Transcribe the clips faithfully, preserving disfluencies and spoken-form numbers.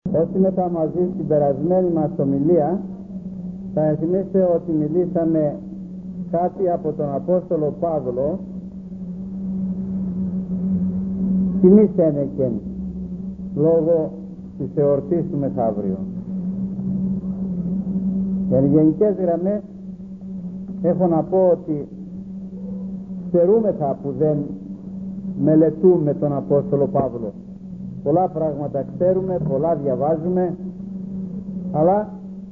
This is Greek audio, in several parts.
Όσοι μετά μαζί στην περασμένη μας ομιλία, θα ενθυμίστε ότι μιλήσαμε κάτι από τον Απόστολο Παύλο, τιμή σένεκεν, λόγω της εορτής του μεθαύριο. Για γενικές γραμμές έχω να πω ότι στερούμεθα που δεν μελετούμε τον Απόστολο Παύλο. Πολλά πράγματα ξέρουμε, πολλά διαβάζουμε, αλλά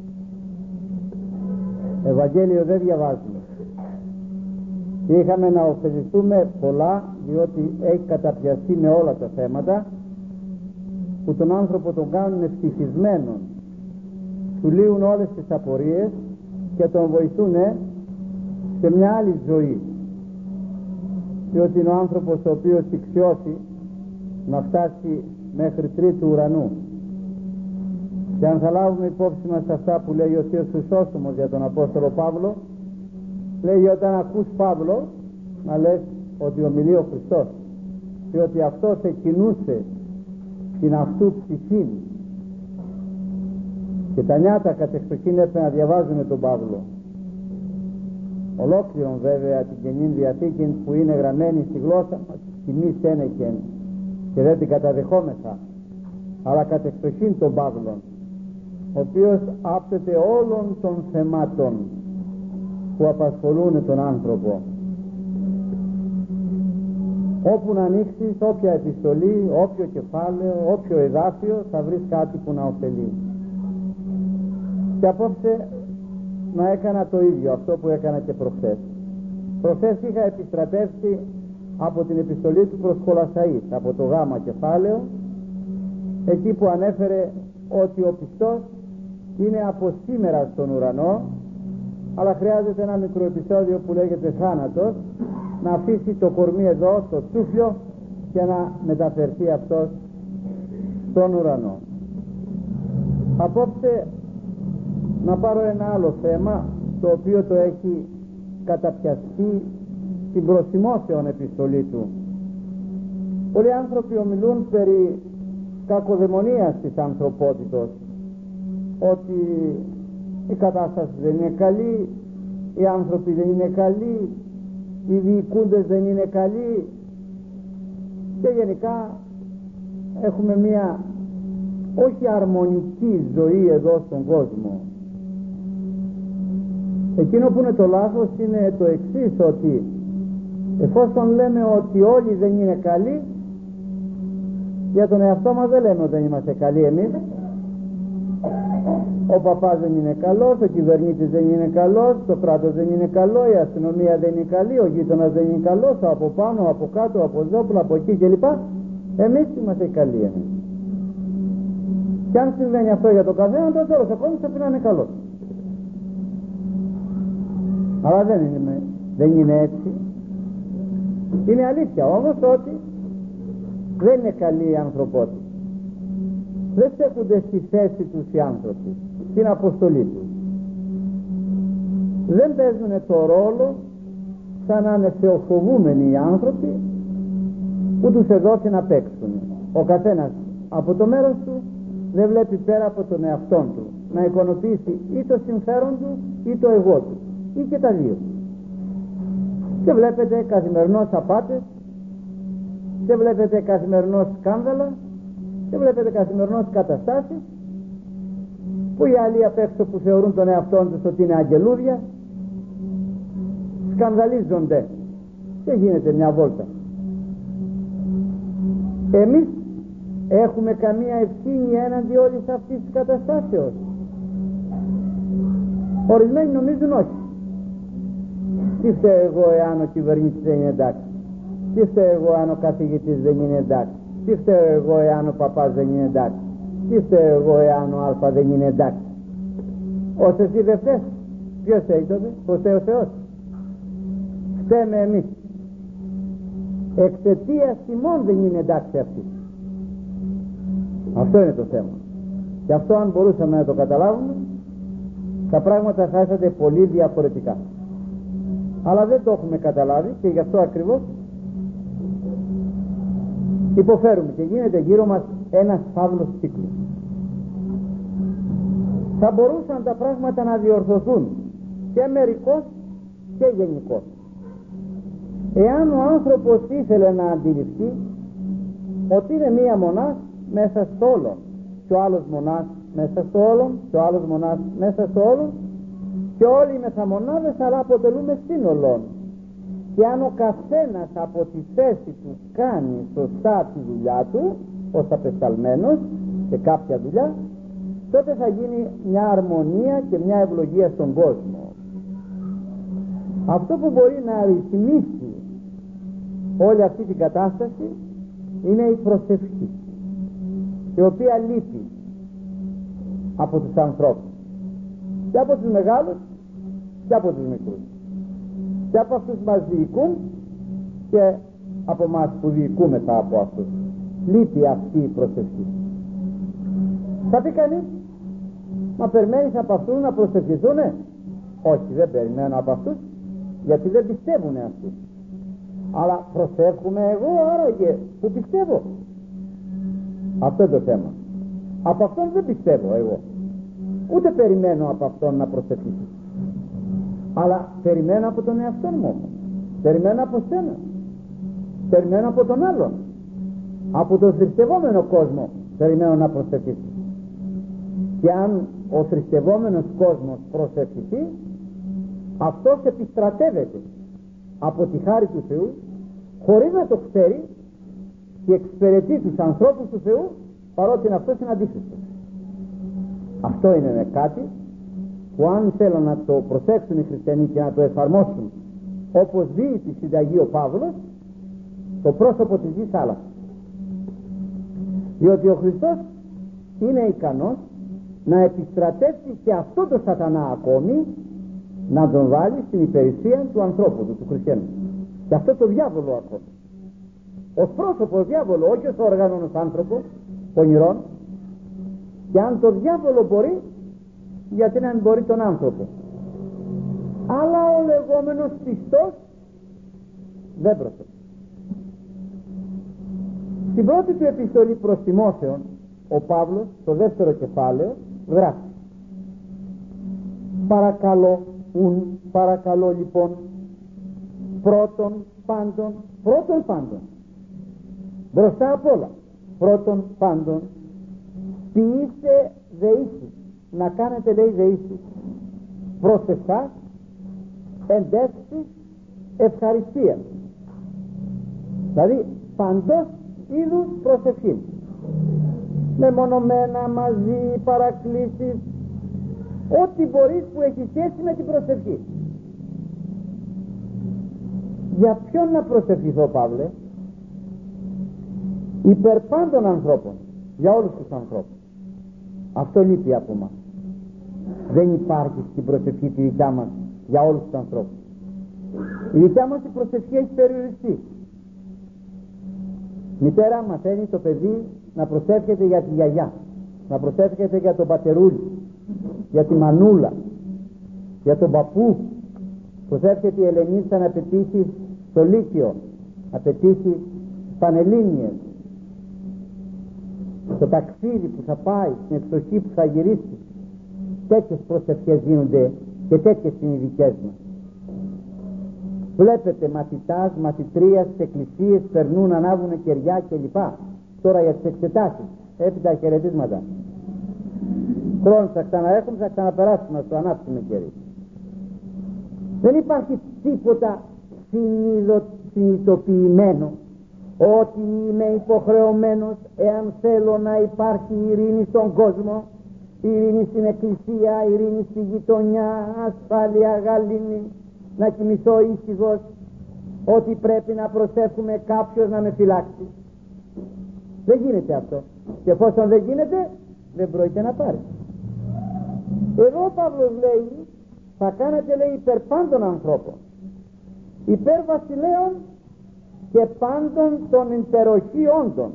Ευαγγέλιο δεν διαβάζουμε. Και είχαμε να ωφεληθούμε πολλά, διότι έχει καταπιαστεί με όλα τα θέματα που τον άνθρωπο τον κάνουν ευτυχισμένον, του λύουν όλες τις απορίες και τον βοηθούν σε μια άλλη ζωή, διότι είναι ο άνθρωπος ο οποίος ηξιώσει να φτάσει μέχρι τρίτου ουρανού. Και αν θα λάβουμε υπόψη μας αυτά που λέει ο Θείος Χρυσόστομος για τον Απόστολο Παύλο, λέει όταν ακούς Παύλο να λες ότι ομιλεί ο Χριστός, διότι αυτός εκκινούσε την αυτού ψυχήν, και τα νιάτα κατεξοχήν έπρεπε να διαβάζουμε τον Παύλο ολόκληρον, βέβαια την Καινή Διαθήκη που είναι γραμμένη στη γλώσσα μας, τιμή σένεκεν, και δεν την καταδεχόμεθα, αλλά κατεξοχήν τον Παύλον, ο οποίος άπτεται όλων των θεμάτων που απασχολούν τον άνθρωπο. Όπου να ανοίξεις, όποια επιστολή, όποιο κεφάλαιο, όποιο εδάφιο, θα βρεις κάτι που να ωφελεί. Και απόψε να έκανα το ίδιο, αυτό που έκανα και προχθές. Προχθές είχα επιστρατεύσει από την επιστολή του προς Κολασσαείς, από το γάμα κεφάλαιο, εκεί που ανέφερε ότι ο πιστός είναι από σήμερα στον ουρανό, αλλά χρειάζεται ένα μικρό επεισόδιο που λέγεται θάνατος, να αφήσει το κορμί εδώ, το τσούφιο, και να μεταφερθεί αυτός στον ουρανό. Απόψε να πάρω ένα άλλο θέμα, το οποίο το έχει καταπιαστεί την προσημώσεων επιστολή του. Πολλοί άνθρωποι ομιλούν περί κακοδαιμονίας της ανθρωπότητος, ότι η κατάσταση δεν είναι καλή, οι άνθρωποι δεν είναι καλοί, οι διοικούντες δεν είναι καλοί, και γενικά έχουμε μία όχι αρμονική ζωή εδώ στον κόσμο. Εκείνο που είναι το λάθος είναι το εξής, ότι εφόσον λέμε ότι όλοι δεν είναι καλοί, για τον εαυτό μας δεν λέμε ότι δεν είμαστε καλοί εμείς. Ο παπάς δεν είναι καλός, ο κυβερνήτης δεν είναι καλός, το κράτος δεν είναι καλό, η αστυνομία δεν είναι καλή, ο γείτονας δεν είναι καλός, από πάνω, από κάτω, από εδώ, από εκεί κλπ. Εμείς είμαστε καλοί εμείς. Και αν συμβαίνει αυτό για το καθένα, τότε όλος ο κόσμος πρέπει να είναι καλός. Αλλά δεν είναι, δεν είναι έτσι. Είναι αλήθεια όμως ότι δεν είναι καλή η ανθρωπότητα. Δεν στέκονται στη θέση τους οι άνθρωποι, στην αποστολή τους. Δεν παίζουν το ρόλο σαν να είναι θεοφοβούμενοι οι άνθρωποι που τους εδώσει να παίξουν. Ο καθένας από το μέρος του δεν βλέπει πέρα από τον εαυτόν του, να εικονοποιήσει ή το συμφέρον του ή το εγώ του, ή και τα δύο. Και βλέπετε καθημερινώς απάτες, και βλέπετε καθημερινώς σκάνδαλα, και βλέπετε καθημερινώς καταστάσεις που οι άλλοι απ' έξω που θεωρούν τον εαυτόν τους ότι είναι αγγελούδια σκανδαλίζονται και γίνεται μια βόλτα. Εμείς έχουμε καμία ευθύνη έναντι όλης αυτής της καταστάσεως? Ορισμένοι νομίζουν όχι. Τι φταίω εγώ εάν ο κυβερνήτης δεν είναι εντάξει? Τι φταίω εγώ εάν ο καθηγητής δεν είναι εντάξει? Τι φταίω εγώ εάν ο παπάς δεν είναι εντάξει? Τι φταίω εγώ εάν ο αλφα δεν είναι εντάξει? Ως εσύ δεν φταίς, ποιος φταίει τότε? Ο Θεός Θεός. Φταίμε εμείς. Εξαιτίας ημών δεν είναι εντάξει αυτοί. Αυτό είναι το θέμα. Και αυτό αν μπορούσαμε να το καταλάβουμε, τα πράγματα θα έρχονται πολύ διαφορετικά. Αλλά δεν το έχουμε καταλάβει, και γι' αυτό ακριβώς υποφέρουμε και γίνεται γύρω μας ένας φαύλος κύκλος. θα μπορούσαν τα πράγματα να διορθωθούν και μερικώς και γενικώς. Εάν ο άνθρωπος ήθελε να αντιληφθεί ότι είναι μία μονάς μέσα στο όλον και ο άλλος μονάς μέσα στο όλον και ο άλλος μονάς μέσα στο όλον και όλοι μεθαμονάδες, αλλά αποτελούμε σύνολον, και αν ο καθένας από τη θέση του κάνει σωστά τη δουλειά του ως απεσταλμένος σε κάποια δουλειά, τότε θα γίνει μια αρμονία και μια ευλογία στον κόσμο. Αυτό που μπορεί να ρυθμίσει όλη αυτή την κατάσταση είναι η προσευχή, η οποία λείπει από τους ανθρώπους, και από τους μεγάλους και από τους μικρούς, και από αυτούς που μας διοικούν και από εμάς που διοικούμεθα από αυτούς. Λείπει αυτή η προσευχή. Θα πει κανείς, μα περιμένεις από αυτούς να προσευχηθούνε? Όχι, δεν περιμένω από αυτούς, γιατί δεν πιστεύουνε αυτοί. Αλλά προσεύχουμε εγώ, άραγε που πιστεύω. Αυτό είναι το θέμα. Από αυτόν δεν πιστεύω εγώ, ούτε περιμένω από αυτόν να προσευχηθεί, αλλά περιμένω από τον εαυτό μου, περιμένω από σένα, περιμένω από τον άλλον, από τον θρησκευόμενο κόσμο περιμένω να προσευχηθεί. Και αν ο θρησκευόμενος κόσμος προσευχηθεί, αυτός επιστρατεύεται από τη χάρη του Θεού, χωρίς να το ξέρει, και εξυπηρετεί τους ανθρώπους του Θεού, παρότι είναι αυτός είναι αντίθετος. Αυτό είναι κάτι που αν θέλουν να το προσέξουν οι χριστιανοί και να το εφαρμόσουν όπως δει τη συνταγή ο Παύλος, το πρόσωπο της γης άλλαξε. Διότι ο Χριστός είναι ικανός να επιστρατεύσει και αυτό το σατανά ακόμη, να τον βάλει στην υπηρεσία του ανθρώπου του, του χριστιανού, και αυτό το διάβολο ακόμη ως πρόσωπο διάβολο, όχι ως όργανο, ως άνθρωπο πονηρών. Και αν το διάβολο μπορεί, γιατί να μην μπορεί τον άνθρωπο? Αλλά ο λεγόμενος πιστός δεν προσέχει. Στην πρώτη του επιστολή προς Τιμόθεον, ο Παύλος, το δεύτερο κεφάλαιο, γράφει: παρακαλώ ουν, παρακαλώ λοιπόν, πρώτον πάντων, πρώτον πάντων, μπροστά απ' όλα, πρώτον πάντων, ποιήστε δεήσεις, να κάνετε, λέει, δεήσεις, προσευχάς, εντεύξεις, ευχαριστία. Δηλαδή παντός είδους προσευχή, μεμονωμένα, μαζί, παρακλήσεις, ό,τι μπορείς που έχει σχέση με την προσευχή. Για ποιον να προσευχηθώ, Παύλε? Υπέρ πάντων ανθρώπων, για όλους τους ανθρώπους. Αυτό λείπει από μας. Δεν υπάρχει στην προσευχή τη δικιά μας για όλους τους ανθρώπους. Η δικιά μας η προσευχή έχει περιοριστεί. Μητέρα μαθαίνει το παιδί να προσεύχεται για τη γιαγιά, να προσεύχεται για τον πατερούλη, για τη μανούλα, για τον παππού. Προσεύχεται η Ελενίτσα να πετύχει στο Λύκειο, να πετύχει πανελλήνιες, στο ταξίδι που θα πάει, στην εξοχή που θα γυρίσει. Τέτοιες προσευχές γίνονται και τέτοιες είναι οι δικές μας. Βλέπετε μαθητάς, μαθητρίας στις εκκλησίες περνούν, ανάβουν κεριά κλπ. Τώρα για τις εξετάσεις, έπειτα χαιρετίσματα. Χρόνο θα ξαναέχουμε, θα ξαναπεράσουμε, να το ανάψουμε κερί. Δεν υπάρχει τίποτα συνειδητοποιημένο ότι είμαι υποχρεωμένος, εάν θέλω να υπάρχει ειρήνη στον κόσμο, ειρήνη στην εκκλησία, ειρήνη στη γειτονιά, ασφάλεια γαλήνη, να κοιμηθώ ήσυχος, ότι πρέπει να προσεύχουμε κάποιος να με φυλάξει. Δεν γίνεται αυτό, και εφόσον δεν γίνεται, δεν πρόκειται να πάρει. Εδώ ο Παύλος λέει, θα κάνετε, λέει, υπέρ πάντων ανθρώπων, υπέρ βασιλέων και πάντων των υπεροχή όντων.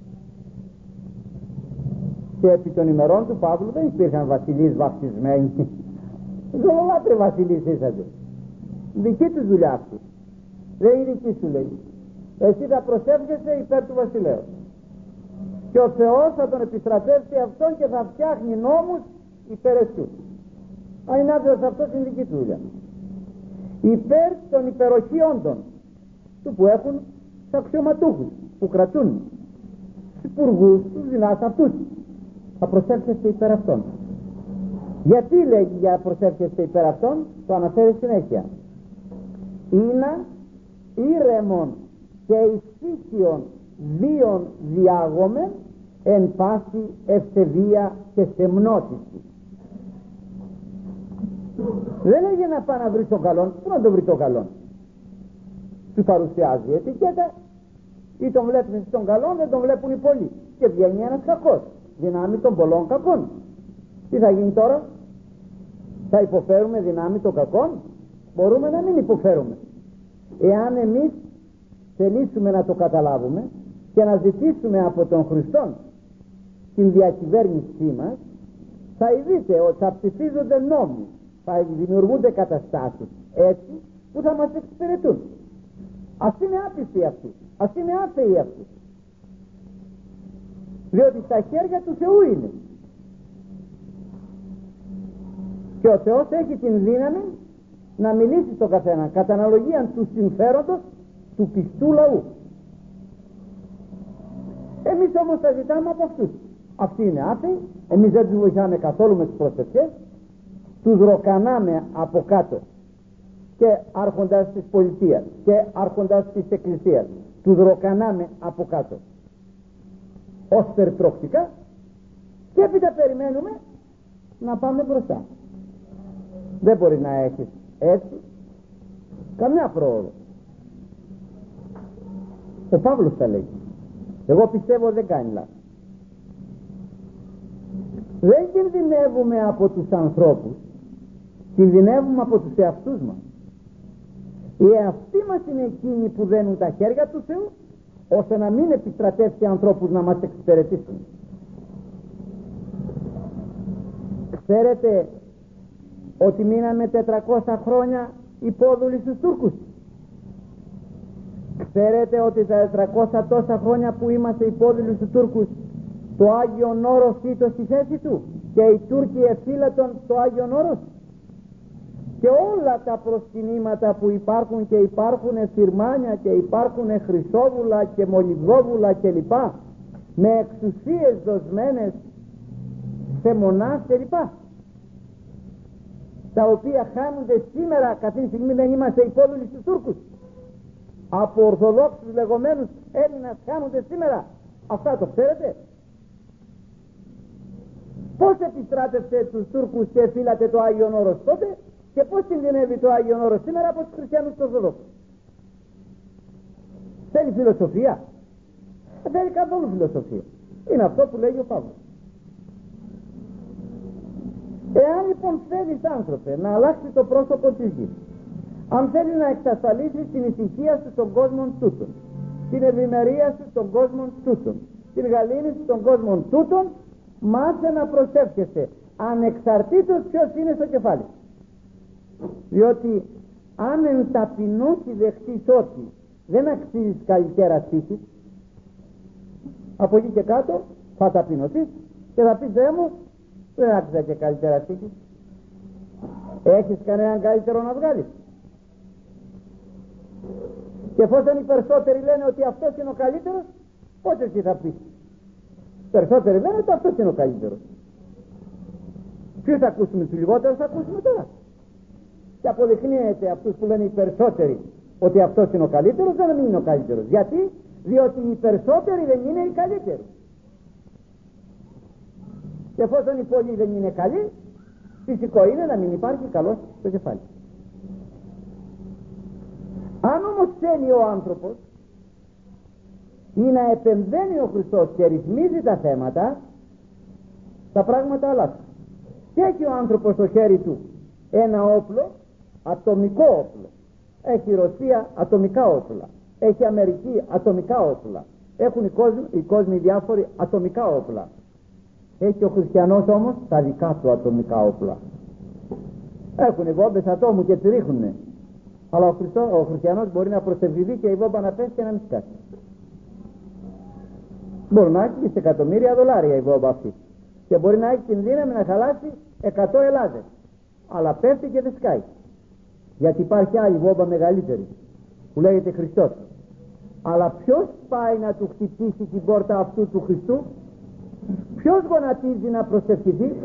Και επί των ημερών του Παύλου δεν υπήρχαν βασιλείς βαφτισμένοι. Ζωλολάτρε βασιλείς είσατε. Δική τους δουλειά αυτή. Δεν είναι δική σου, λέει. Εσύ θα προσεύχεσαι υπέρ του βασιλέου. Και ο Θεός θα τον επιστρατεύσει αυτόν και θα φτιάχνει νόμους υπέρ εσού. Αν είναι άδειος αυτός, είναι δική του δουλειά. Υπέρ των υπεροχείοντων του που έχουν τους αξιωματούχους που κρατούν τους υπουργούς, τους δυνάς αυτούς, θα προσεύχεστε υπέρ αυτών. Γιατί λέγει για προσεύχεστε υπέρ αυτών? Το αναφέρει συνέχεια. Είναι ήρεμον και ησύχιον βίων διάγομεν εν πάση ευσεβία και σεμνότηση. Δεν λέγει να πάει να βρει τον καλόν. Πού να τον βρει τον καλόν? Του παρουσιάζει η ετικέτα, ή τον βλέπουν στον καλόν, δεν τον βλέπουν οι πολλοί, και βγαίνει ένας κακός, δυνάμει των πολλών κακών. Τι θα γίνει τώρα? Θα υποφέρουμε δυνάμει των κακών? Μπορούμε να μην υποφέρουμε, εάν εμείς θελήσουμε να το καταλάβουμε και να ζητήσουμε από τον Χριστό την διακυβέρνησή μας. Θα δείτε ότι θα ψηφίζονται νόμοι, θα δημιουργούνται καταστάσεις έτσι που θα μας εξυπηρετούν. Ας είναι άπιστοι αυτοί, ας είναι άθεοι αυτοί, διότι στα χέρια του Θεού είναι, και ο Θεός έχει την δύναμη να μιλήσει στον καθένα κατά αναλογία του συμφέροντος του πιστού λαού. Εμείς όμως τα ζητάμε από αυτούς. Αυτοί είναι άθεοι, εμείς δεν τους βοηθάμε καθόλου με τις προσευχές, τους ροκανάμε από κάτω, και άρχοντας της πολιτείας και άρχοντας της εκκλησίας, τους ροκανάμε από κάτω ως περιτροπτικά, και έπειτα περιμένουμε να πάμε μπροστά. Δεν μπορεί να έχεις έτσι καμιά πρόοδο. Ο Παύλος τα λέει. Εγώ πιστεύω δεν κάνει λάθος. Δεν κινδυνεύουμε από τους ανθρώπους, κινδυνεύουμε από τους εαυτούς μας. Οι εαυτοί μας είναι εκείνοι που δένουν τα χέρια του Θεού, ώστε να μην επιστρατεύσει ανθρώπους να μας εξυπηρετήσουν. Ξέρετε ότι μείναμε τετρακόσια χρόνια υπόδουλοι στους Τούρκους? Ξέρετε ότι τα τετρακόσια τόσα χρόνια που είμαστε υπόδουλοι στους Τούρκους, το Άγιον Όρος ήτο στη θέση του και οι Τούρκοι εφύλατον το Άγιον Όρος, και όλα τα προσκυνήματα που υπάρχουν, και υπάρχουν φυρμάνια και υπάρχουν χρυσόβουλα και μολυβδόβουλα κλπ, με εξουσίες δοσμένες σε μονάς κλπ, τα οποία χάνονται σήμερα. Κατά τη στιγμή δεν είμαστε υπόδουλοι στους Τούρκους. Από ορθοδόξους λεγόμενους Έλληνας χάνονται σήμερα. Αυτά το ξέρετε? Πώς επιστράτευσε τους Τούρκους και φύλατε το Άγιον Όρος τότε, και πώς κινδυνεύει το Άγιον Όρος σήμερα από τους χριστιανούς του Ορθοδόξους? Θέλει φιλοσοφία? Δεν θέλει καθόλου φιλοσοφία. Είναι αυτό που λέγει ο Παύλος. Εάν λοιπόν θέλεις, άνθρωπε, να αλλάξει το πρόσωπο της γης, αν θέλεις να εξασφαλίσεις την ησυχία σου στον κόσμο τούτον, την ευημερία σου στον κόσμο τούτον, την γαλήνη σου στον κόσμο τούτον, μάθε να προσεύχεσαι ανεξαρτήτως ποιος είναι στο κεφάλι. Διότι αν εν ταπεινώσει δεχτείς ότι δεν αξίζεις καλυτέρας τύχης, από εκεί και κάτω θα ταπεινωθείς και θα πεις, Θεέ μου, δεν άξιζα και καλυτέρας τύχης. Έχεις κανέναν καλύτερο να βγάλεις? Και εφόσον οι περισσότεροι λένε ότι αυτός είναι ο καλύτερος, πότε εσύ θα πεις? Περισσότεροι λένε ότι αυτός είναι ο καλύτερος. Ποιους θα ακούσουμε? Τους λιγότερους θα ακούσουμε τώρα. Και αποδεικνύεται αυτούς που λένε οι περισσότεροι ότι αυτός είναι ο καλύτερος, δεν είναι ο καλύτερος. Γιατί? Διότι οι περισσότεροι δεν είναι οι καλύτεροι. Και εφόσον οι πολλοί δεν είναι καλοί, φυσικό είναι να μην υπάρχει καλός στο κεφάλι. Αν όμως θέλει ο άνθρωπος ή να επεμβαίνει ο Χριστός και ρυθμίζει τα θέματα, τα πράγματα αλλάζουν. Και έχει ο άνθρωπος στο χέρι του ένα όπλο, ατομικό όπλο. Έχει η Ρωσία ατομικά όπλα, έχει η Αμερική ατομικά όπλα, έχουν οι κόσμοι, οι κόσμοι διάφοροι ατομικά όπλα. Έχει ο χριστιανός όμως τα δικά του ατομικά όπλα. Έχουν βόμβες ατόμου και τις ρίχνουνε, αλλά ο, Χριστό, ο χριστιανός μπορεί να προσευχηθεί και η βόμβα να πέσει και να μην σκάσει. Μπορεί να έχει σε εκατομμύρια δολάρια η βόμβα αυτή, και μπορεί να έχει την δύναμη να χαλάσει εκατό ελλάδες, αλλά πέφτει και δεν σκάει, γιατί υπάρχει άλλη βόμβα μεγαλύτερη που λέγεται Χριστός. Αλλά ποιος πάει να του χτυπήσει την πόρτα αυτού του Χριστού? Ποιος γονατίζει να προσευχηθεί?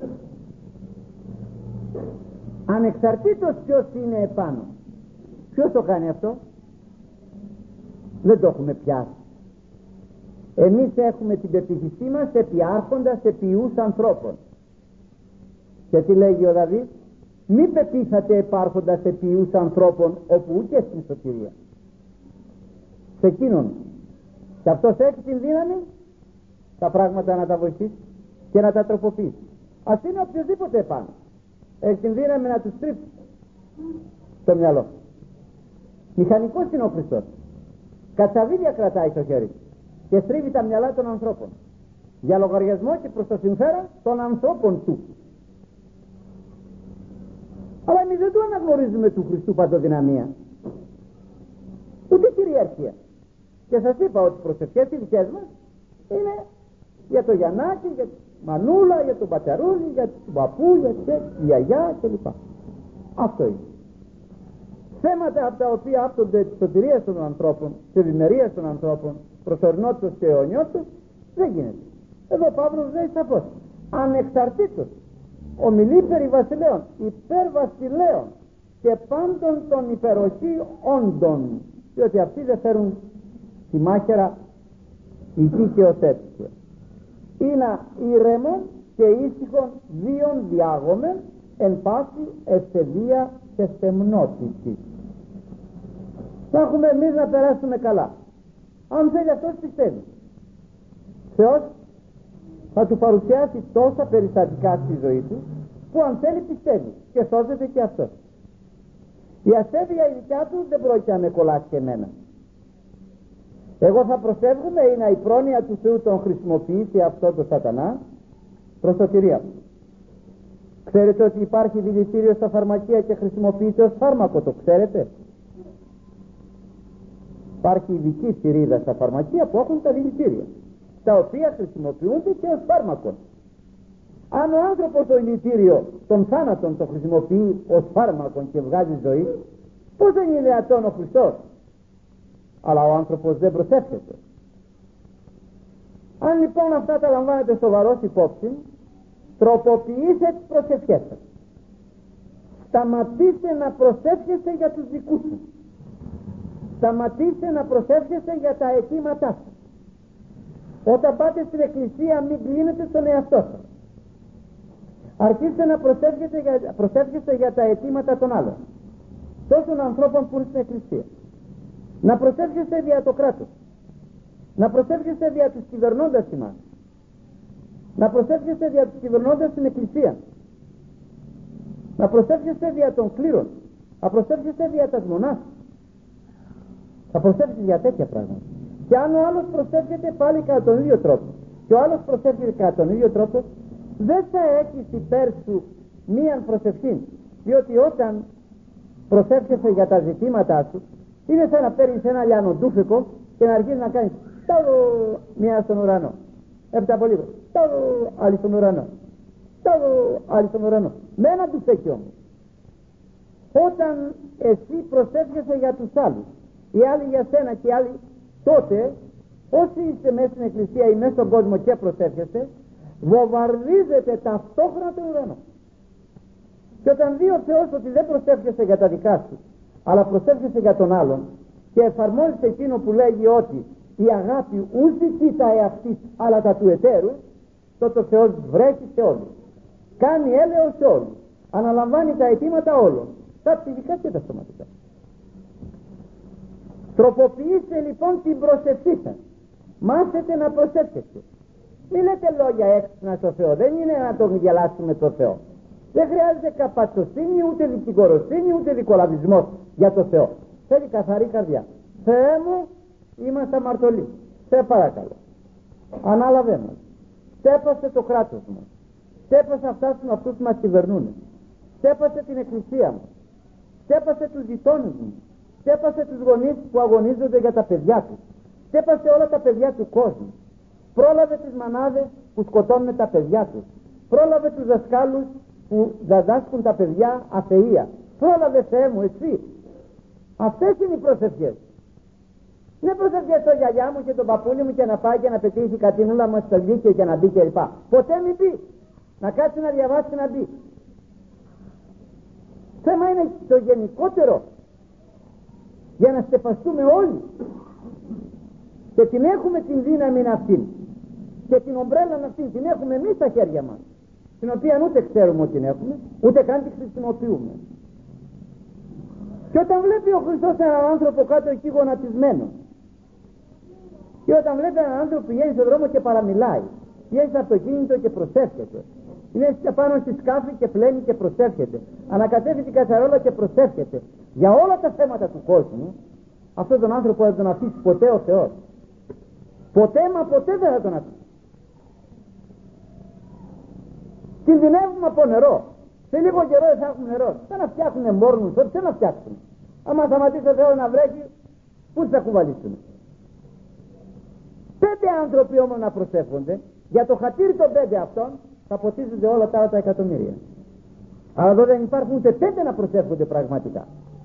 Ανεξαρτήτως ποιος είναι επάνω. Ποιος το κάνει αυτό? Δεν το έχουμε πιάσει. Εμείς έχουμε την πεποίθησή μας επί άρχοντας, επί ιούς ανθρώπων. Και τι λέγει ο Δαβίδ? Μη πεπίθατε επάρχοντας επί ιούς ανθρώπων, όπου ούτε στην σωτηρία. Σε εκείνον. Και αυτός έχει την δύναμη τα πράγματα να τα βοηθήσει και να τα τροποποιήσει. Ας είναι οποιοδήποτε επάνω. Έχει την δύναμη να τους τρίψει στο μυαλό. Μηχανικός είναι ο Χριστός. Κατσαβίδια κρατάει στο χέρι και στρίβει τα μυαλά των ανθρώπων για λογαριασμό και προς το συμφέρον των ανθρώπων του. Αλλά εμείς δεν του αναγνωρίζουμε του Χριστού παντοδυναμία, ούτε κυριαρχία. Και σας είπα ότι οι προσευχές οι δικές μας είναι για το Γιαννάκη, για τη Μανούλα, για τον Πατσαρούλη, για τον παππού, για τη γιαγιά κλπ. Αυτό είναι. Θέματα από τα οποία άπτονται τη σωτηρία των ανθρώπων, τη ευημερία των ανθρώπων, προσωρινότητος και αιωνιότητος, δεν γίνεται. Εδώ ο Παύλος λέει σαφώς, ανεξαρτήτως ομιλεί περί βασιλέων, υπερβασιλέων και πάντων των υπεροχή όντων, διότι αυτοί δεν φέρουν τη μάχαιρα ηθή και οσέτηση. Είναι ήρεμον και ήσυχον βίον διάγομεν εν πάση ευσεβία και στεμνότητη. Θα έχουμε εμείς να περάσουμε καλά. Αν θέλει αυτός πιστεύει. Θεός θα του παρουσιάσει τόσα περιστατικά στη ζωή του που αν θέλει πιστεύει και σώζεται και αυτός. Η ασέβεια η δικιά του δεν πρόκειται να με κολλάσει και εμένα. Εγώ θα προσεύγουμε είναι η πρόνοια του Θεού τον χρησιμοποιήσει αυτό το σατανά προς σωτηρία του. Ξέρετε ότι υπάρχει δηλητήριο στα φαρμακεία και χρησιμοποιείται ως φάρμακο, το ξέρετε? Υπάρχει ειδική θηρίδα στα φαρμακεία που έχουν τα δηλητήρια, τα οποία χρησιμοποιούνται και ως φάρμακο. Αν ο άνθρωπος το δηλητήριο των θάνατων το χρησιμοποιεί ως φάρμακο και βγάζει ζωή, πώς δεν είναι δυνατόν ο Χριστός? Αλλά ο άνθρωπος δεν προσεύχεται. Αν λοιπόν αυτά τα λαμβάνετε σοβαρός υπόψη, τροποποιήστε τις προσευχές σας. Σταματήστε να προσεύχεστε για τους δικούς σας. Σταματήστε να προσεύχεστε για τα αιτήματά σας. Όταν πάτε στην εκκλησία μην κλείνετε στον εαυτό σας. Αρχίστε να προσεύχεστε για, προσεύχεστε για τα αιτήματα των άλλων, τόσων ανθρώπων που είναι στην εκκλησία. Να προσεύχεστε δια το κράτος. Να προσεύχεστε δια τους κυβερνώντας ημάς. Να προσεύχεστε δια τους κυβερνώντας στην εκκλησία. Να προσεύχεστε δια των κλήρων. Να προσεύχεστε δια τας μονάς. Θα προσεύχεστε για τέτοια πράγματα. Και αν ο άλλος προσεύχεται πάλι κατά τον ίδιο τρόπο και ο άλλος προσεύχεται κατά τον ίδιο τρόπο, δεν θα έχεις υπέρ σου μίαν προσευχή, διότι όταν προσεύχεσαι για τα ζητήματά σου είναι σαν να παίρνεις ένα λιανοντούφικο και να αρχίσεις να κάνεις τάδο μία στον ουρανό, έπειτα από λίγο τάδο άλλη στον ουρανό, τάδο άλλη στον ουρανό, με ένα ντουφέκι όμως. Όταν εσύ προσεύχεσαι για τους άλλους, οι άλλοι για σένα και οι άλλοι, τότε όσοι είστε μέσα στην εκκλησία ή μέσα στον κόσμο και προσεύχεστε, βομβαρδίζετε ταυτόχρονα τον ουρανό. Και όταν δει ο Θεός ότι δεν προσεύχεσαι για τα δικά σου, αλλά προσεύχεσαι για τον άλλον και εφαρμόζεις εκείνο που λέγει ότι η αγάπη ους δική τα εαυτής αλλά τα του εταίρου, τότε ο Θεός βρέχει σε όλους, κάνει έλεος σε όλους, αναλαμβάνει τα αιτήματα όλων, τα ψυχικά και τα σωματικά. Τροποποιήστε λοιπόν την προσευχή σας. Μάθετε να προσεύχεστε. Μην λέτε λόγια έξυπνα στο Θεό. Δεν είναι να τον γελάσουμε το Θεό. Δεν χρειάζεται καπατσοσύνη, ούτε δικηγοροσύνη, ούτε δικολαβισμός για το Θεό. Θέλει καθαρή καρδιά. Θεέ μου, είμαστε αμαρτωλοί. Σε παρακαλώ. Ανάλαβε μας. Στέπασε το κράτος μας. Στέπασε αυτά με αυτούς που μας κυβερνούν. Στέπασε την εκκλησία μας. Στέπασε τους γειτόνους μας. Στέπασε τους γονείς που αγωνίζονται για τα παιδιά τους. Στέπασε όλα τα παιδιά του κόσμου. Πρόλαβε τις μανάδες που σκοτώνουν τα παιδιά τους. Πρόλαβε τους δασκάλους που διδάσκουν τα παιδιά αθεία. Πρόλαβε Θεέ μου εσύ. Αυτές είναι οι προσευχές. Δεν προσευχές το γιαγιά μου και τον παππούλι μου και να πάει και να πετύχει κατίνουλα μας στο δίκαιο και να μπει και λοιπά. Ποτέ μην μπει. Να κάτσει να διαβάσει και να μπει. Θέμα είναι το γενικότερο, για να στεφαστούμε όλοι και την έχουμε την δύναμη αυτή και την ομπρέλα αυτή την έχουμε εμείς στα χέρια μας, την οποία ούτε ξέρουμε ότι την έχουμε, ούτε καν την χρησιμοποιούμε. Και όταν βλέπει ο Χριστός έναν άνθρωπο κάτω εκεί γονατισμένο, και όταν βλέπει έναν άνθρωπο που πηγαίνει στον δρόμο και παραμιλάει, πηγαίνει στο αυτοκίνητο και προσεύχεται, είναι πάνω στη σκάφη και πλένει και προσεύχεται, ανακατεύει την κατσαρόλα και προσεύχεται για όλα τα θέματα του κόσμου, αυτόν τον άνθρωπο δεν τον αφήσει ποτέ ο Θεός. Ποτέ μα ποτέ δεν θα τον αφήσει. Κινδυνεύουμε από νερό. Σε λίγο καιρό δεν θα έχουν νερό. Δεν να φτιάχνουν μόρνους, ό,τι δεν να φτιάξουν. Άμα σταματήσει ο Θεός να βρέχει, πού θα κουβαλήσουν. Πέντε άνθρωποι όμως να προσεύχονται, για το χατήρι των πέντε αυτών θα ποτίζονται όλα τα άλλα τα εκατομμύρια. Αλλά εδώ δεν υπάρχουν ούτε πέντε να προσεύχονται πραγματικά.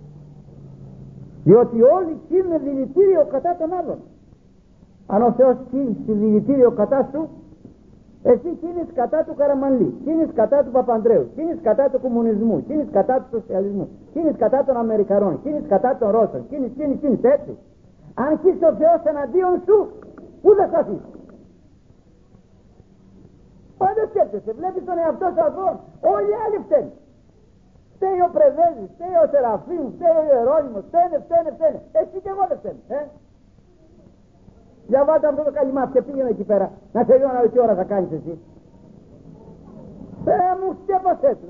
Διότι όλοι κύνουν δηλητήριο κατά των άλλων. Αν ο Θεός κύνει δηλητήριο κατά σου, εσύ κύνεις κατά του Καραμανλή, κύνεις κατά του Παπανδρέου, κύνεις κατά του κομμουνισμού, κύνεις κατά του σοσιαλισμού, κύνεις κατά των Αμερικανών, κύνεις κατά των Ρώσων, κύνεις, κύνεις, κύνεις έτσι. Αν κύνεις ο Θεός εναντίον σου, πού θα σταθείς? Πάντα σκέφτεσαι, βλέπεις τον εαυτό σου αθώο, όλοι οι άλλοι φταίνουν. Φταίει ο Πρεβέζης, φταίει ο Σεραφείμ, φταίει ο Ιερώνυμος, φταίνε, φταίνε, φταίνε. Εσύ και εγώ δεν φταίνε. Ε? Για βάλτε αυτό το καλυμάτι και πήγαινε εκεί πέρα. Να σε δω να δω τι ώρα θα κάνεις εσύ. Θεέ μου, σκέπασέ του.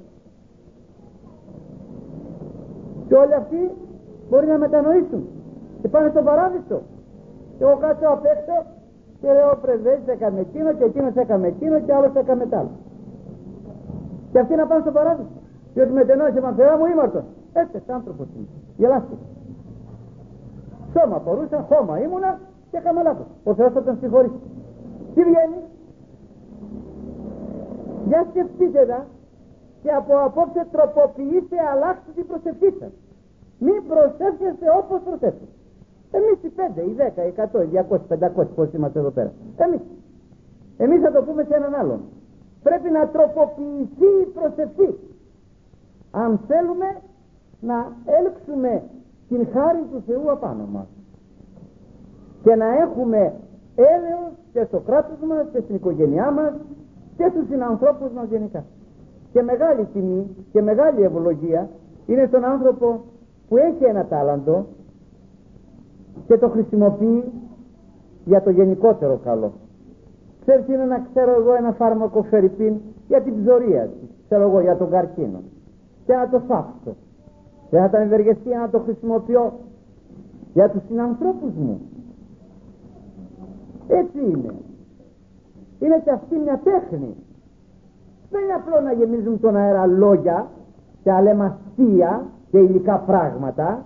Και όλοι αυτοί μπορεί να μετανοήσουν και πάνε στον παράδεισο. Και εγώ κάτσω απ' έξω και λέω ο Πρεβέζης έκαμε εκείνο και εκείνος έκαμε εκείνο και άλλος έκαμε τ' άλλο. Και αυτοί να πάνε στον παράδεισο. Διότι μετενόησε μα Θεέ μου ήμαρτον. Έστες άνθρωπος είναι. Γελάστηκε. Σώμα φορούσα, χώμα ήμουνα και έκανα λάθος. Ο Θεός θα τον συγχωρήσει. Τι βγαίνει? Για σκεφτείτε τα και από απόψε τροποποιήστε, αλλάξτε την προσευχή σας. Μην προσεύχεστε όπως προσεύχεστε. Εμείς οι πέντε, οι δέκα, οι εκατό, οι διακόσιοι, πεντακόσιοι πώς είμαστε εδώ πέρα. Εμείς. Εμείς θα το πούμε σε έναν άλλον. Πρέπει να τροποποιηθεί η προσευχή. Αν θέλουμε να έλξουμε την χάρη του Θεού απάνω μας και να έχουμε έλεος και στο κράτος μας και στην οικογένειά μας και στους συνανθρώπους μας γενικά. Και μεγάλη τιμή και μεγάλη ευλογία είναι στον άνθρωπο που έχει ένα τάλαντο και το χρησιμοποιεί για το γενικότερο καλό. Ξέρεις, είναι να ξέρω εγώ ένα φάρμακο φερρυπίν για την ψωρία, ξέρω εγώ για τον καρκίνο, και να το φάξω και να τα ευεργεστεί να το χρησιμοποιώ για τους συνανθρώπους μου. Έτσι είναι. Είναι και αυτή μια τέχνη. Δεν είναι απλό να γεμίζουν τον αέρα λόγια και αλεμαστία και υλικά πράγματα.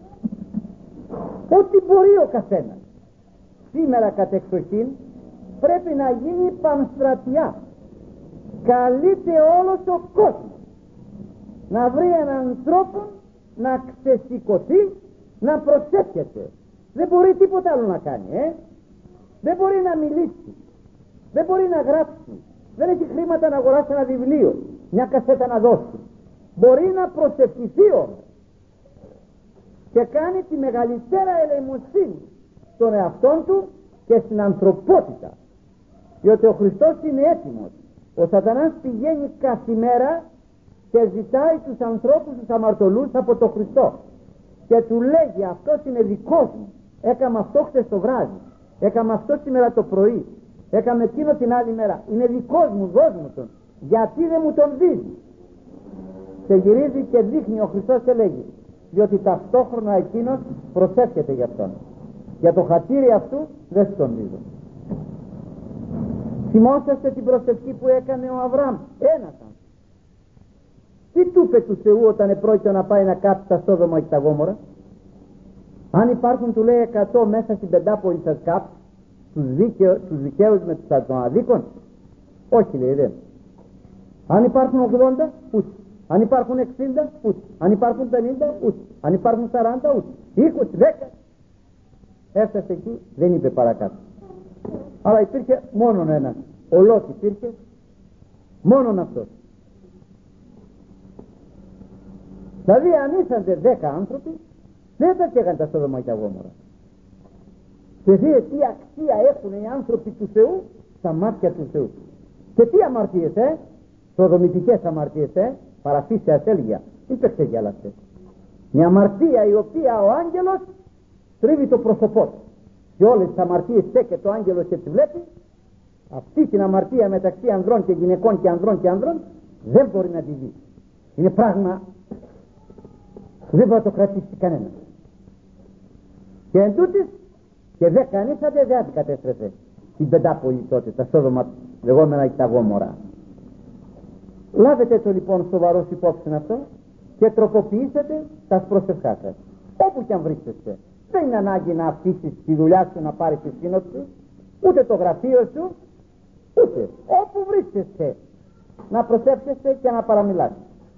Ό,τι μπορεί ο καθένας. Σήμερα κατ' εξοχήν πρέπει να γίνει πανστρατιά. Καλείται όλος ο κόσμος να βρει έναν τρόπο να ξεσηκωθεί, να προσεύχεται. Δεν μπορεί τίποτα άλλο να κάνει, ε? Δεν μπορεί να μιλήσει, δεν μπορεί να γράψει, δεν έχει χρήματα να αγοράσει ένα βιβλίο, μια κασέτα να δώσει. Μπορεί να προσευχηθεί όμως και κάνει τη μεγαλύτερα ελεημοσύνη στον εαυτόν του και στην ανθρωπότητα, διότι ο Χριστός είναι έτοιμος. Ο σατανάς πηγαίνει καθημέρα και ζητάει τους ανθρώπους τους αμαρτωλούς από τον Χριστό και του λέγει αυτός είναι δικός μου, έκαμε αυτό χτες το βράδυ, έκαμε αυτό σήμερα το πρωί, έκαμε εκείνο την άλλη μέρα, είναι δικός μου, δώσ' μου τον, γιατί δεν μου τον δίνει? Και γυρίζει και δείχνει ο Χριστός και λέγει, διότι ταυτόχρονα εκείνος προσεύχεται για αυτόν, για το χατήρι αυτού δεν σου τον δίνω. Θυμόσαστε την προσευχή που έκανε ο Αβραάμ? Ένας άνθρωπος. Τι του είπε του Θεού όταν επρόκειτο να πάει να κάψει τα Σόδομα και τα Γόμορα? Αν υπάρχουν, του λέει, εκατό μέσα στην πεντάπολη σας κάψει τους, δίκαιο, τους δικαίους με τους αδίκων? Όχι, λέει, δεν. Αν υπάρχουν ογδόντα, ούτε. Αν υπάρχουν εξήντα, ούτε. Αν υπάρχουν πενήντα, ούτε. Αν υπάρχουν σαράντα, ούτε. είκοσι, δέκα. Έφτασε εκεί, δεν είπε παρακάτω. Αλλά υπήρχε μόνον ένας. Ο Λότ υπήρχε, μόνον αυτός. Δηλαδή αν ήσαντε δέκα άνθρωποι, δεν θα καίγαν τα Σόδομα και Γόμορα. Και δείτε τι αξία έχουν οι άνθρωποι του Θεού στα μάτια του Θεού. Και τι αμαρτίες, ε, σοδομητικές αμαρτίες, ε, παραφύσια τέλεια. Μην το ξεγέλαστε. Μια αμαρτία η οποία ο άγγελος τρίβει το πρόσωπό του. Σε όλες τις αμαρτίες στέκεται ο άγγελος και τις βλέπει. Αυτή την αμαρτία μεταξύ ανδρών και γυναικών και ανδρών και ανδρών δεν μπορεί να τη δει. Είναι πράγμα που δεν μπορεί να το κρατήσει κανένας. Και εν τούτης, και δέκα ανήσατε δεν αντικατέστρεψε την πεντάπολη τότε, τα Σόδομα λεγόμενα και τα Γόμορα. Λάβετε το λοιπόν σοβαρός υπόψη αυτό και τροποποιήσετε τα προσευχά σας. Όπου και αν βρίσκεστε. Δεν είναι ανάγκη να αφήσεις τη δουλειά σου να πάρεις τη σύνοψη, ούτε το γραφείο σου, ούτε. Όπου βρίσκεστε να προσεύχεστε και να παραμιλάτε.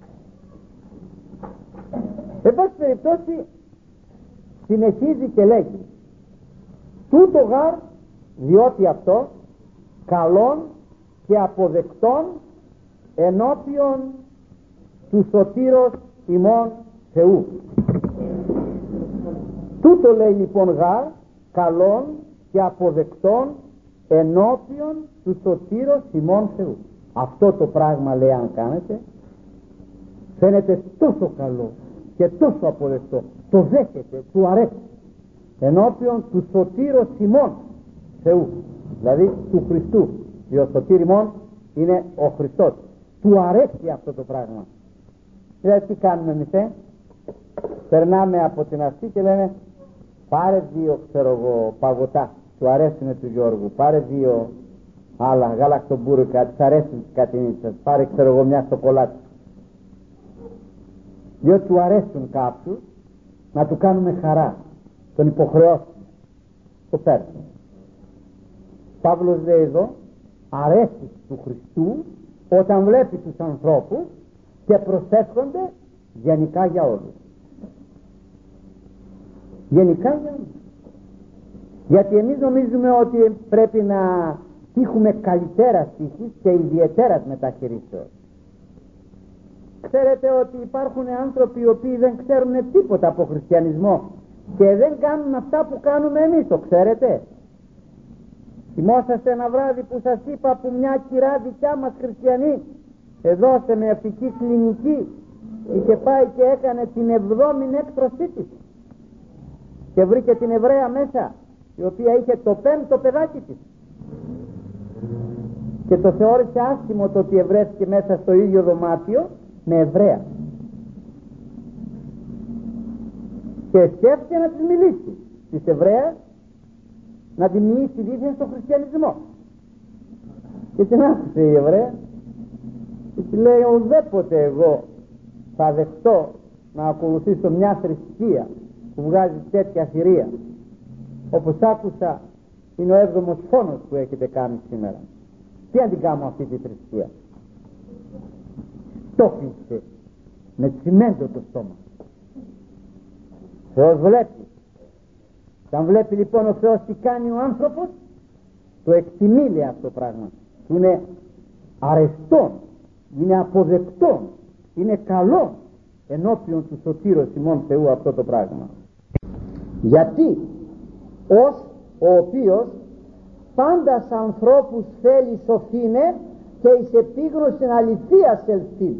Εν πάση περιπτώσει συνεχίζει και λέγει, τούτο γάρ διότι αυτό καλών και αποδεκτών ενώπιον του σωτήρος ημών Θεού. Τούτο λέει λοιπόν γάρ καλών και αποδεκτών ενώπιον του σωτήρος ημών Θεού. Αυτό το πράγμα λέει αν κάνετε φαίνεται τόσο καλό και τόσο αποδεκτό, το δέχεται, του αρέσει ενώπιον του σωτήρος ημών Θεού, δηλαδή του Χριστού. Ο σωτήρ ημών είναι ο Χριστός. Του αρέσει αυτό το πράγμα. Δηλαδή τι κάνουμε εμείς, ε? Περνάμε από την αυτή και λέμε πάρε δύο ξέρω εγώ παγωτά, του αρέσουνε του Γιώργου, πάρε δύο άλλα γαλακτομπούρικα, της αρέσουν κάτι νύτσας, πάρε ξέρω εγώ μια σοκολάτα. Διότι του αρέσουν κάποιους να του κάνουμε χαρά, τον υποχρεώσουμε, το παίρνουμε. Παύλος λέει εδώ αρέσει του Χριστού όταν βλέπει τους ανθρώπους και προσεύχονται γενικά για όλους. Γενικά για όλους. Γιατί εμείς νομίζουμε ότι πρέπει να τύχουμε καλυτέρας τύχης και ιδιαιτέρας μεταχειρήσεως. Ξέρετε ότι υπάρχουν άνθρωποι οι οποίοι δεν ξέρουν τίποτα από χριστιανισμό και δεν κάνουν αυτά που κάνουμε εμείς, το ξέρετε. Θυμόσαστε ένα βράδυ που σας είπα που μια κυρά δικιά μας χριστιανή εδώ σε νεαυτική κλινική είχε πάει και έκανε την εβδόμη έκτρωσή της και βρήκε την Εβραία μέσα η οποία είχε το πέμπτο παιδάκι της και το θεώρησε άσχημο το ότι ευρέθηκε μέσα στο ίδιο δωμάτιο με Εβραία και σκέφτηκε να της μιλήσει της Εβραίας, να την μιλήσει δίθεν στο χριστιανισμό. Και την άκουσε η Εβραία και τη λέει ουδέποτε εγώ θα δεχτώ να ακολουθήσω μια θρησκεία που βγάζει τέτοια θηρία όπως άκουσα είναι ο έβδομος φόνος που έχετε κάνει σήμερα. Τι αν την κάνω αυτή τη θρησκεία? Το κλείσε με τσιμέντο το στόμα. Θεός βλέπει. Όταν βλέπει λοιπόν ο Θεός τι κάνει ο άνθρωπος, το εκτιμεί λέει αυτό το πράγμα. Του είναι αρεστόν, είναι αποδεκτόν, είναι καλό ενώπιον του σωτήρος ημών Θεού αυτό το πράγμα. Γιατί ως ο οποίος πάντας ανθρώπους θέλει σοφήνε και εις επίγνωσιν αληθείας ελθύν.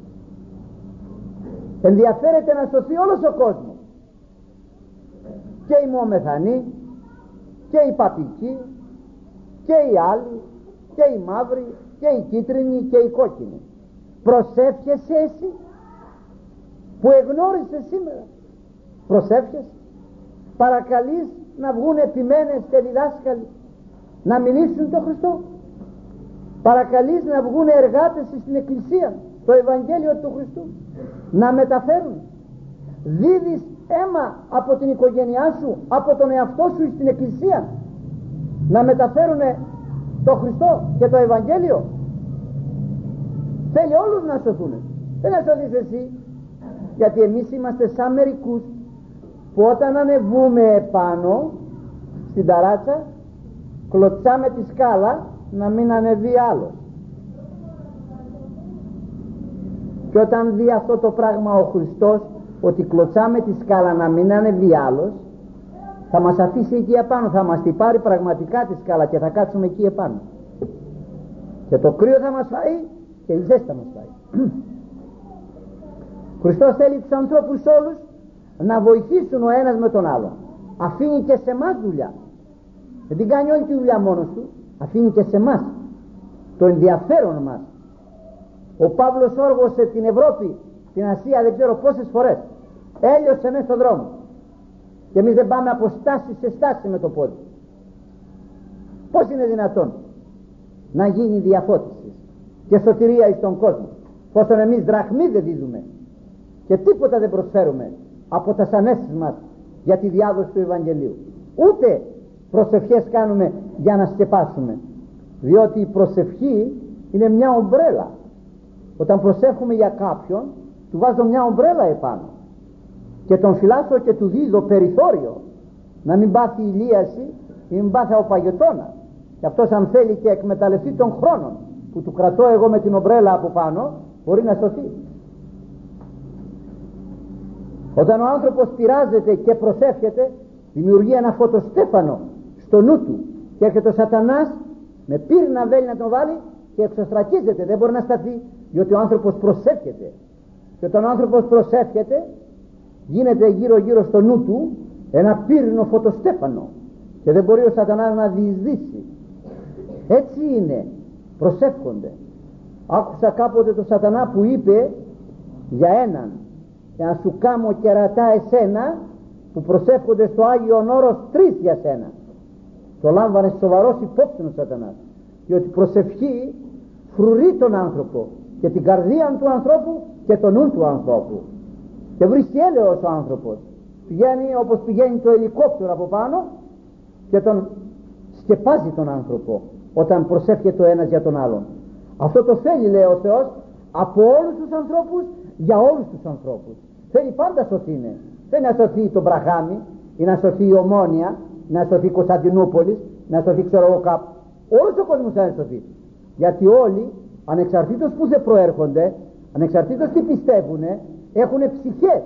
Ενδιαφέρεται να σωθεί όλος ο κόσμος, και οι μωμεθανοί και οι παπικοί και οι άλλοι και οι μαύροι και οι κίτρινοι και οι κόκκινοι. Προσεύχεσαι εσύ που εγνώρισες σήμερα? Προσεύχεσαι? Παρακαλείς να βγουν επιμένες και διδάσκαλοι να μιλήσουν τον Χριστό? Παρακαλείς να βγουν εργάτες στην Εκκλησία το Ευαγγέλιο του Χριστού να μεταφέρουν? Δίδεις αίμα από την οικογένειά σου, από τον εαυτό σου στην Εκκλησία να μεταφέρουν το Χριστό και το Ευαγγέλιο? Θέλει όλους να σωθούν. Δεν να σωθείς εσύ, γιατί εμείς είμαστε σαν μερικούς που όταν ανεβούμε επάνω στην ταράτσα κλωτσάμε τη σκάλα να μην ανεβεί άλλος. Και όταν δει αυτό το πράγμα ο Χριστός, ότι κλωτσάμε τη σκάλα να μην ανεβεί άλλος, θα μας αφήσει εκεί επάνω, θα μας την πάρει πραγματικά τη σκάλα και θα κάτσουμε εκεί επάνω. Και το κρύο θα μας φάει και η ζέστη θα μας φάει. Ο Χριστός θέλει τους ανθρώπους όλους να βοηθήσουν ο ένας με τον άλλο. Αφήνει και σε εμάς δουλειά. Δεν την κάνει όλη τη δουλειά μόνος του, αφήνει και σε εμάς το ενδιαφέρον μας. Ο Παύλος όργωσε την Ευρώπη, την Ασία, δεν ξέρω πόσες φορές. Έλειωσε μέσα στον δρόμο. Και εμείς δεν πάμε από στάση σε στάση με το πόδι. Πώς είναι δυνατόν να γίνει διαφώτιση και σωτηρία εις τον κόσμο, πόσον εμείς δραχμή δεν δίδουμε και τίποτα δεν προσφέρουμε από τα σανέσεις μας για τη διάδοση του Ευαγγελίου, ούτε προσευχές κάνουμε για να σκεπάσουμε, διότι η προσευχή είναι μια ομπρέλα. Όταν προσεύχουμε για κάποιον, του βάζω μια ομπρέλα επάνω και τον φυλάσσω και του δίδω περιθώριο να μην πάθει ηλίαση ή μην πάθει απαγετώνα. Και αυτός αν θέλει και εκμεταλλευτεί τον χρόνο που του κρατώ εγώ με την ομπρέλα από πάνω, μπορεί να σωθεί. Όταν ο άνθρωπος πειράζεται και προσεύχεται, δημιουργεί ένα φωτοστέφανο στο νου του και έρχεται ο σατανάς με πύρνα βέλη να τον βάλει και εξωστρακίζεται, δεν μπορεί να σταθεί, διότι ο άνθρωπος προσεύχεται. Και όταν ο άνθρωπος προσεύχεται, γίνεται γύρω γύρω στο νου του ένα πύρινο φωτοστέφανο και δεν μπορεί ο σατανάς να διεισδύσει. Έτσι είναι, προσεύχονται. Άκουσα κάποτε το σατανά που είπε για έναν, για να σου κάμω κερατά εσένα, που προσεύχονται στο Άγιον Όρος τρεις για σένα. Το λάμβανε σοβαρός υπόψη ο σατανάς, διότι προσευχή φρουρεί τον άνθρωπο και την καρδία του ανθρώπου και τον νου του ανθρώπου και βρίσκει έλεος ο άνθρωπος. Πηγαίνει όπως πηγαίνει το ελικόπτερο από πάνω και τον σκεπάζει τον άνθρωπο όταν προσεύχεται ο ένας για τον άλλον. Αυτό το θέλει, λέει ο Θεός, από όλους τους ανθρώπους, για όλους τους ανθρώπους. Θέλει πάντα σωθήνε. Δεν να σωθεί το Μπραχάμι ή να σωθεί η Ομόνια, να σωθεί η Κωνσταντινούπολη, να σωθεί ξέρω εγώ κάπου. Όλος ο κόσμος θα σωθεί. Γιατί όλοι, ανεξαρτήτως που δεν προέρχονται, ανεξαρτήτως τι πιστεύουνε, έχουν ψυχές.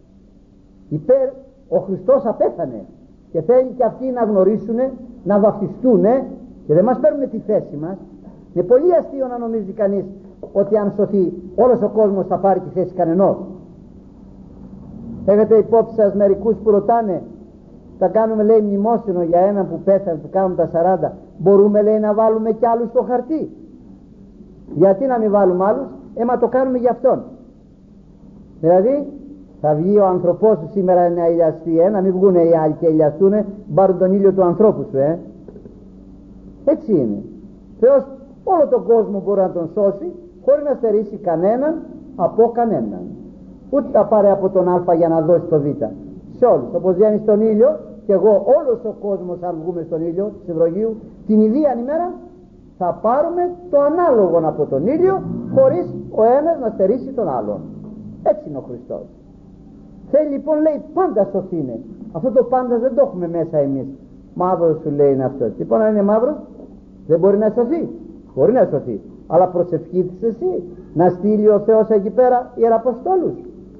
Υπέρ ο Χριστός απέθανε και θέλει και αυτοί να γνωρίσουν, να βαφτιστούν και δεν μας παίρνουν τη θέση μας. Είναι πολύ αστείο να νομίζει κανείς ότι αν σωθεί όλος ο κόσμος θα πάρει τη θέση κανενός. Έχετε υπόψη σας μερικούς που ρωτάνε, θα κάνουμε λέει μνημόσυνο για έναν που πέθανε, που κάνουμε τα σαράντα, μπορούμε λέει να βάλουμε κι άλλους στο χαρτί? Γιατί να μην βάλουμε άλλους? Έμα το κάνουμε για αυτόν. Δηλαδή θα βγει ο ανθρωπός σου σήμερα να ηλιαστεί, ε, να μην βγουν οι άλλοι και ηλιαστούν, πάρουν τον ήλιο του ανθρώπου σου, ε. Έτσι είναι. Θεός όλο τον κόσμο μπορεί να τον σώσει χωρίς να στερήσει κανέναν από κανέναν. Ούτε θα πάρει από τον Α για να δώσει το Β. Σε όλους. Όπως βγαίνει στον ήλιο, και εγώ όλος ο κόσμος, αν βγούμε στον ήλιο της Ευρωπαϊκού, την ιδία ημέρα θα πάρουμε το ανάλογο από τον ήλιο, χωρίς ο ένας να στερήσει τον άλλον. Έτσι είναι ο Χριστός. Θέλει λοιπόν, λέει, πάντα σωθήνε. Αυτό το πάντα δεν το έχουμε μέσα εμείς. Μαύρος σου λέει είναι αυτός. Λοιπόν, αν είναι μαύρος, δεν μπορεί να σωθεί. Μπορεί να σωθεί. Αλλά προσευχήθηκες εσύ να στείλει ο Θεός εκεί πέρα ιεραποστόλους?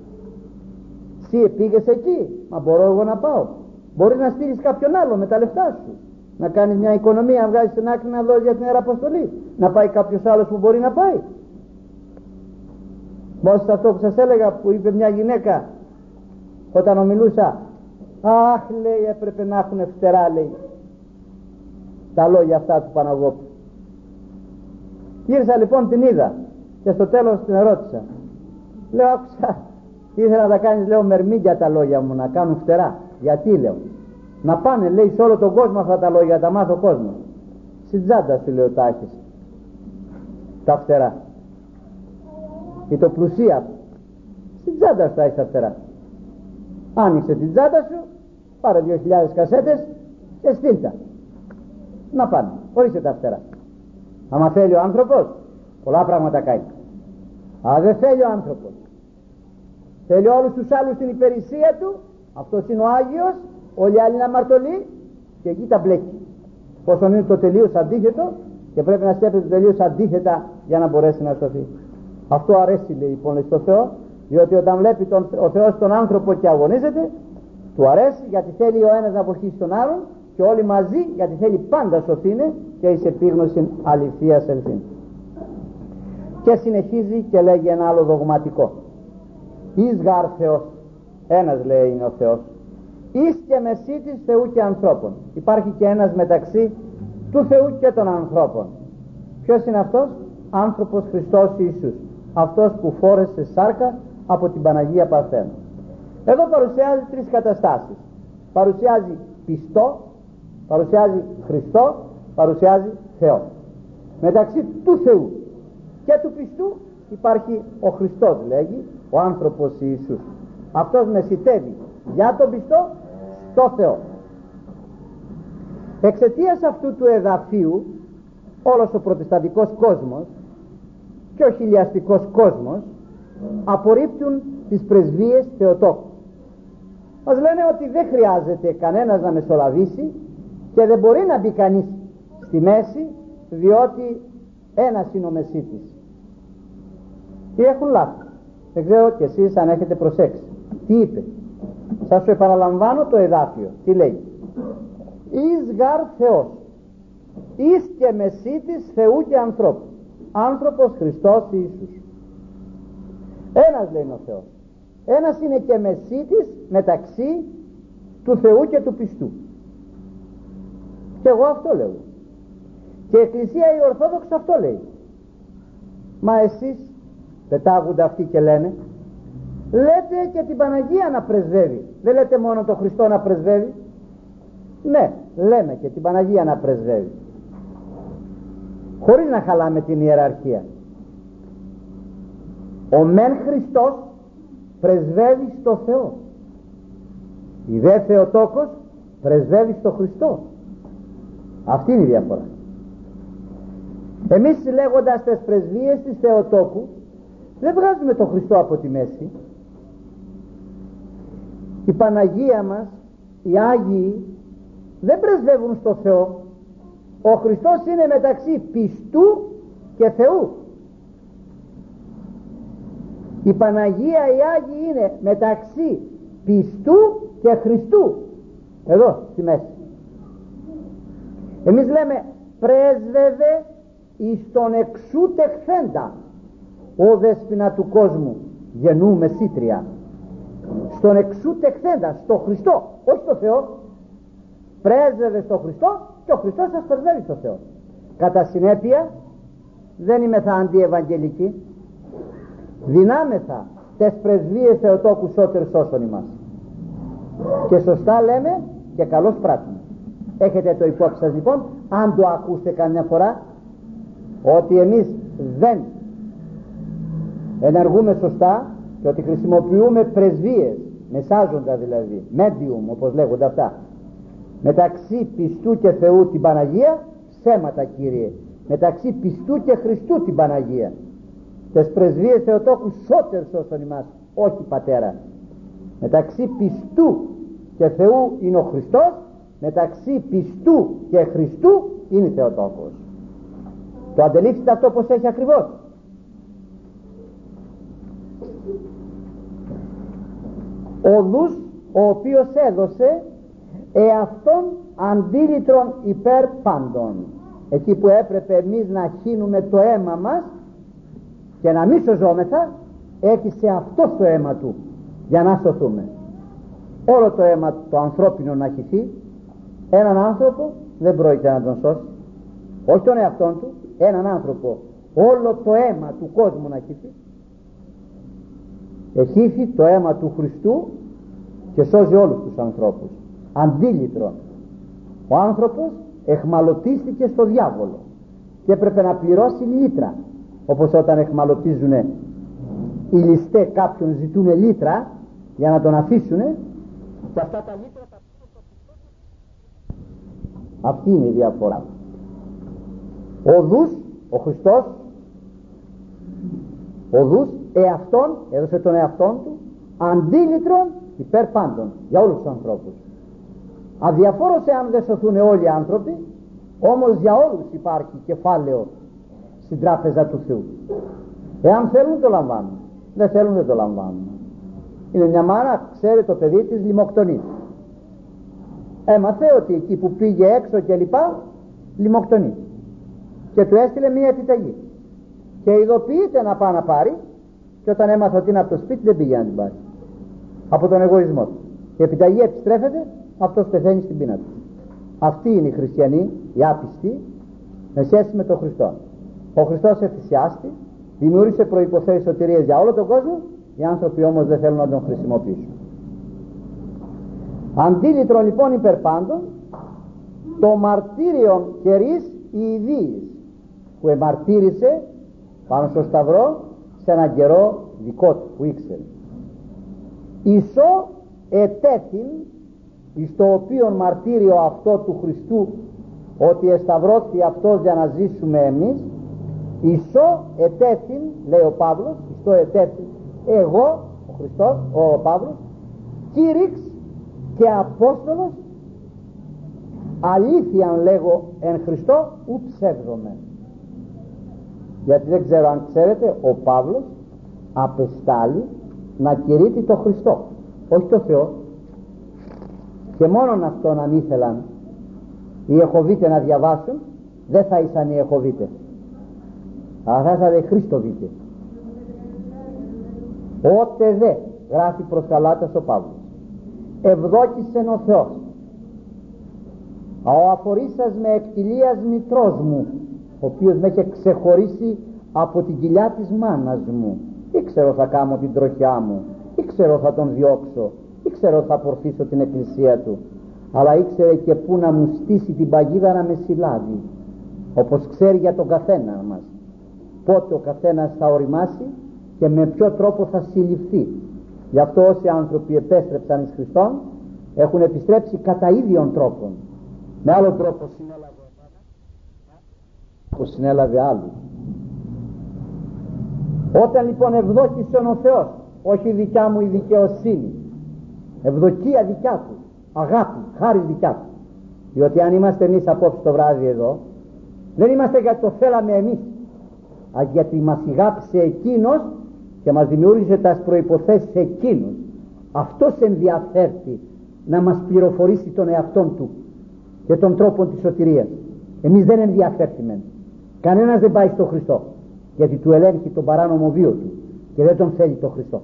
Εσύ πήγες εκεί? Μα μπορώ εγώ να πάω? Μπορεί να στείλεις κάποιον άλλο με τα λεφτά σου, να κάνεις μια οικονομία, να βγάλεις την άκρη να δώσεις για την ιεραποστολή, να πάει κάποιος άλλος που μπορεί να πάει. Μόλις αυτό που σας έλεγα που είπε μια γυναίκα όταν ομιλούσα, αχ λέει έπρεπε να έχουν φτερά, λέει, τα λόγια αυτά του Παναγόπου. Γύρισα λοιπόν, την είδα και στο τέλος την ερώτησα, λέω άκουσα, ήθελα να τα κάνεις, λέω, μερμήγκια τα λόγια μου, να κάνουν φτερά. Γιατί, λέω? Να πάνε, λέει, σε όλο τον κόσμο αυτά τα λόγια, τα μάθει ο κόσμος. Στην τσάντα σου, λέω, τα έχεις τα φτερά. Ή το πλουσία, στην τσάντα σου τα έχεις τα φτερά. Άνοιξε την τσάντα σου, πάρε δύο χιλιάδες κασέτες και στείλτα να πάνε, ορίστε τα φτερά. Άμα θέλει ο άνθρωπος, πολλά πράγματα κάνει. Αλλά δεν θέλει ο άνθρωπος, θέλει όλους τους άλλους στην υπηρεσία του. Αυτός είναι ο Άγιος, όλοι οι άλλοι είναι αμαρτωλοί και εκεί τα μπλέκει. Πόσο είναι το τελείως αντίθετο και πρέπει να σκέφτεται το τελείως αντίθετα για να μπορέσει να σωθεί. Αυτό αρέσει, λέει, λοιπόν, στο Θεό, διότι όταν βλέπει τον, ο Θεός τον άνθρωπο και αγωνίζεται, του αρέσει, γιατί θέλει ο ένας να βοηθήσει τον άλλον και όλοι μαζί, γιατί θέλει πάντα σωθήνε και εις επίγνωση αληθείας ελθύν. Και συνεχίζει και λέγει ένα άλλο δογματικό. Εις γαρ Θεός, ένας λέει είναι ο Θεός, εις και μεσίτης Θεού και ανθρώπων. Υπάρχει και ένας μεταξύ του Θεού και των ανθρώπων. Ποιος είναι αυτός? Άνθρωπος Χριστός Ιησούς, αυτός που φόρεσε σάρκα από την Παναγία Παρθένου. Εδώ παρουσιάζει τρεις καταστάσεις. Παρουσιάζει πιστό, παρουσιάζει Χριστό, παρουσιάζει Θεό. Μεταξύ του Θεού και του πιστού υπάρχει ο Χριστός, λέγει, ο άνθρωπος Ιησούς. Αυτός μεσιτεύει για τον πιστό στο Θεό. Εξαιτίας αυτού του εδαφίου όλος ο προτεσταντικός κόσμος και ο χιλιαστικός κόσμος απορρίπτουν τις πρεσβείες Θεοτόκου. Μας λένε ότι δεν χρειάζεται κανένας να μεσολαβήσει και δεν μπορεί να μπει κανείς στη μέση, διότι ένας είναι ο μεσίτης. Τι έχουν λάθος? Δεν ξέρω κι εσείς αν έχετε προσέξει. Τι είπε? Σας το επαναλαμβάνω το εδάφιο. Τι λέει? Εις γαρ Θεός, εις και μεσίτης Θεού και ανθρώπου, άνθρωπος Χριστός Ιησούς. Ένας λέει ο Θεός, ένας είναι και μεσίτης μεταξύ του Θεού και του πιστού. Και εγώ αυτό λέω. Και η Εκκλησία η Ορθόδοξη αυτό λέει. Μα εσείς πετάγονται αυτοί και λένε, λέτε και την Παναγία να πρεσβεύει, δεν λέτε μόνο τον Χριστό να πρεσβεύει? Ναι, λέμε και την Παναγία να πρεσβεύει, χωρίς να χαλάμε την ιεραρχία. Ο μεν Χριστός πρεσβεύει στο Θεό, η δε Θεοτόκος πρεσβεύει στο Χριστό. Αυτή είναι η διαφορά. Εμείς λέγοντας τις πρεσβείες της Θεοτόκου δεν βγάζουμε τον Χριστό από τη μέση. Η Παναγία μας, οι Άγιοι δεν πρεσβεύουν στο Θεό. Ο Χριστός είναι μεταξύ πιστού και Θεού. Η Παναγία, οι Άγιοι είναι μεταξύ πιστού και Χριστού, εδώ στη μέση. Εμείς λέμε πρέσβευε εις τον εξού τεχθέντα, ο δέσποινα του κόσμου γεννού μεσήτρια. Στον εξού τεχθέντα, στο Χριστό, όχι στο Θεό. Πρέσβευε στο Χριστό και ο Χριστός σας πρεσβεύει στο Θεό. Κατά συνέπεια δεν είμαι θα αντιευαγγελική, δυνάμεθα τες πρεσβείες Θεοτόκου σώτερ σώσον ημάς. Και σωστά λέμε και καλώς πράττουμε. Έχετε το υπόψη σας λοιπόν, αν το ακούσετε καμιά φορά, ότι εμείς δεν ενεργούμε σωστά και ότι χρησιμοποιούμε πρεσβείες, μεσάζοντα δηλαδή, medium όπως λέγονται αυτά, μεταξύ πιστού και Θεού την Παναγία, ψέματα Κύριε. Μεταξύ πιστού και Χριστού την Παναγία. Τες πρεσβείες Θεοτόκου σώτερ σώσον ημάς, όχι Πατέρα. Μεταξύ πιστού και Θεού είναι ο Χριστός, μεταξύ πιστού και Χριστού είναι Θεοτόκος. Το αντελήφθητε αυτό πως έχει ακριβώς? Ο δούς ο οποίος έδωσε εαυτόν αντίλητρον υπέρ πάντων. Εκεί που έπρεπε εμείς να χύνουμε το αίμα μας και να μη σωζόμεθα, έκυσε αυτό το αίμα του για να σωθούμε. Όλο το αίμα το ανθρώπινο να χυθεί, έναν άνθρωπο δεν πρόκειται να τον σώσει, όχι τον εαυτόν του, έναν άνθρωπο, όλο το αίμα του κόσμου να χυθεί. Εχύθη το αίμα του Χριστού και σώζει όλους τους ανθρώπους. Αντίλητρο. Ο άνθρωπος εχμαλωτίστηκε στο διάβολο και έπρεπε να πληρώσει λίτρα, όπως όταν εχμαλωτίζουν οι ληστέ κάποιον, ζητούν λίτρα για να τον αφήσουν, και αυτά τα λίτρα τα πληρώνουν. Αυτή είναι η διαφορά. Ο δούς, ο Χριστός, οδούς εαυτόν, έδωσε τον εαυτόν του αντίλητρον υπέρ πάντων, για όλους τους ανθρώπους. Αδιαφόρος εάν δεν σωθούν όλοι οι άνθρωποι, όμως για όλους υπάρχει κεφάλαιο στην τράπεζα του Θεού. Εάν θέλουν το λαμβάνουν, δεν θέλουν δεν το λαμβάνουν. Είναι μια μάνα, ξέρει το παιδί της λιμοκτονεί. Έμαθε ότι εκεί που πήγε έξω και λοιπά λιμοκτονεί, και του έστειλε μια επιταγή και ειδοποιείται να πάει να πάρει, και όταν έμαθε ότι είναι από το σπίτι δεν πήγε να την πάρει, από τον εγωισμό του. Η επιταγή επιστρέφεται, αυτός πεθαίνει στην πείνα του. Αυτοί είναι οι χριστιανοί, οι άπιστοι, με σχέση με τον Χριστό. Ο Χριστός εφησιάστη, δημιούργησε προϋποθέσεις σωτηρίας για όλο τον κόσμο, οι άνθρωποι όμως δεν θέλουν να τον χρησιμοποιήσουν. Αντίλητρο λοιπόν υπερ πάντων, το μαρτύριον κερίς η ιδίης, που εμαρτύρησε πάνω στο σταυρό σε έναν καιρό δικό του που ήξερε. Ισό ετέθην, εις το οποίον μαρτύριο αυτό του Χριστού, ότι εσταυρώθηκε αυτός για να ζήσουμε εμείς. Ισό ετέθην, λέει ο Παύλος, ισό ετέθην, εγώ ο Χριστός, ο Παύλος, κήρυξ και Απόστολος, αλήθειαν λέγω εν Χριστώ ου ψεύδομαι. Γιατί δεν ξέρω αν ξέρετε, ο Παύλος απεστάλλει να κηρύττει το Χριστό, όχι το Θεό. Και μόνον αυτόν αν ήθελαν οι Εχωβίτες να διαβάσουν, δεν θα ήσαν οι Εχωβίτες, αλλά θα ήσαν οι Χριστοβίτες. Ότε δε, γράφει προς Γαλάτας ο Παύλος, ευδόκησεν ο Θεός, ο αφορήσας με εκτιλίας μητρός μου, ο οποίος με είχε ξεχωρίσει από την κοιλιά της μάνας μου. Ήξερα θα κάνω την τροχιά μου, ήξερα θα τον διώξω, ήξερα θα απορφήσω την εκκλησία του, αλλά ήξερε και πού να μου στήσει την παγίδα να με συλλάβει, όπως ξέρει για τον καθένα μας πότε ο καθένας θα οριμάσει και με ποιο τρόπο θα συλληφθεί. Γι' αυτό όσοι άνθρωποι επέστρεψαν εις Χριστόν έχουν επιστρέψει κατά ίδιων τρόπων, με άλλο τρόπο συνέλαβε που συνέλαβε άλλους. Όταν λοιπόν ευδόκησε ο Θεός, όχι δικιά μου η δικαιοσύνη, ευδοκία δικιά του, αγάπη, χάρη δικιά του. Διότι αν είμαστε εμείς απόψε το βράδυ εδώ, δεν είμαστε γιατί το θέλαμε εμείς, αλλά γιατί μας αγάπησε εκείνος και μας δημιούργησε τα προϋποθέσεις εκείνους. Αυτός ενδιαφέρει να μας πληροφορήσει τον εαυτόν του και τον τρόπο της σωτηρίας. Εμείς δεν ενδιαφέρθημε. Κανένας δεν πάει στον Χριστό, γιατί του ελέγχει τον παράνομο βίο του και δεν τον θέλει τον Χριστό.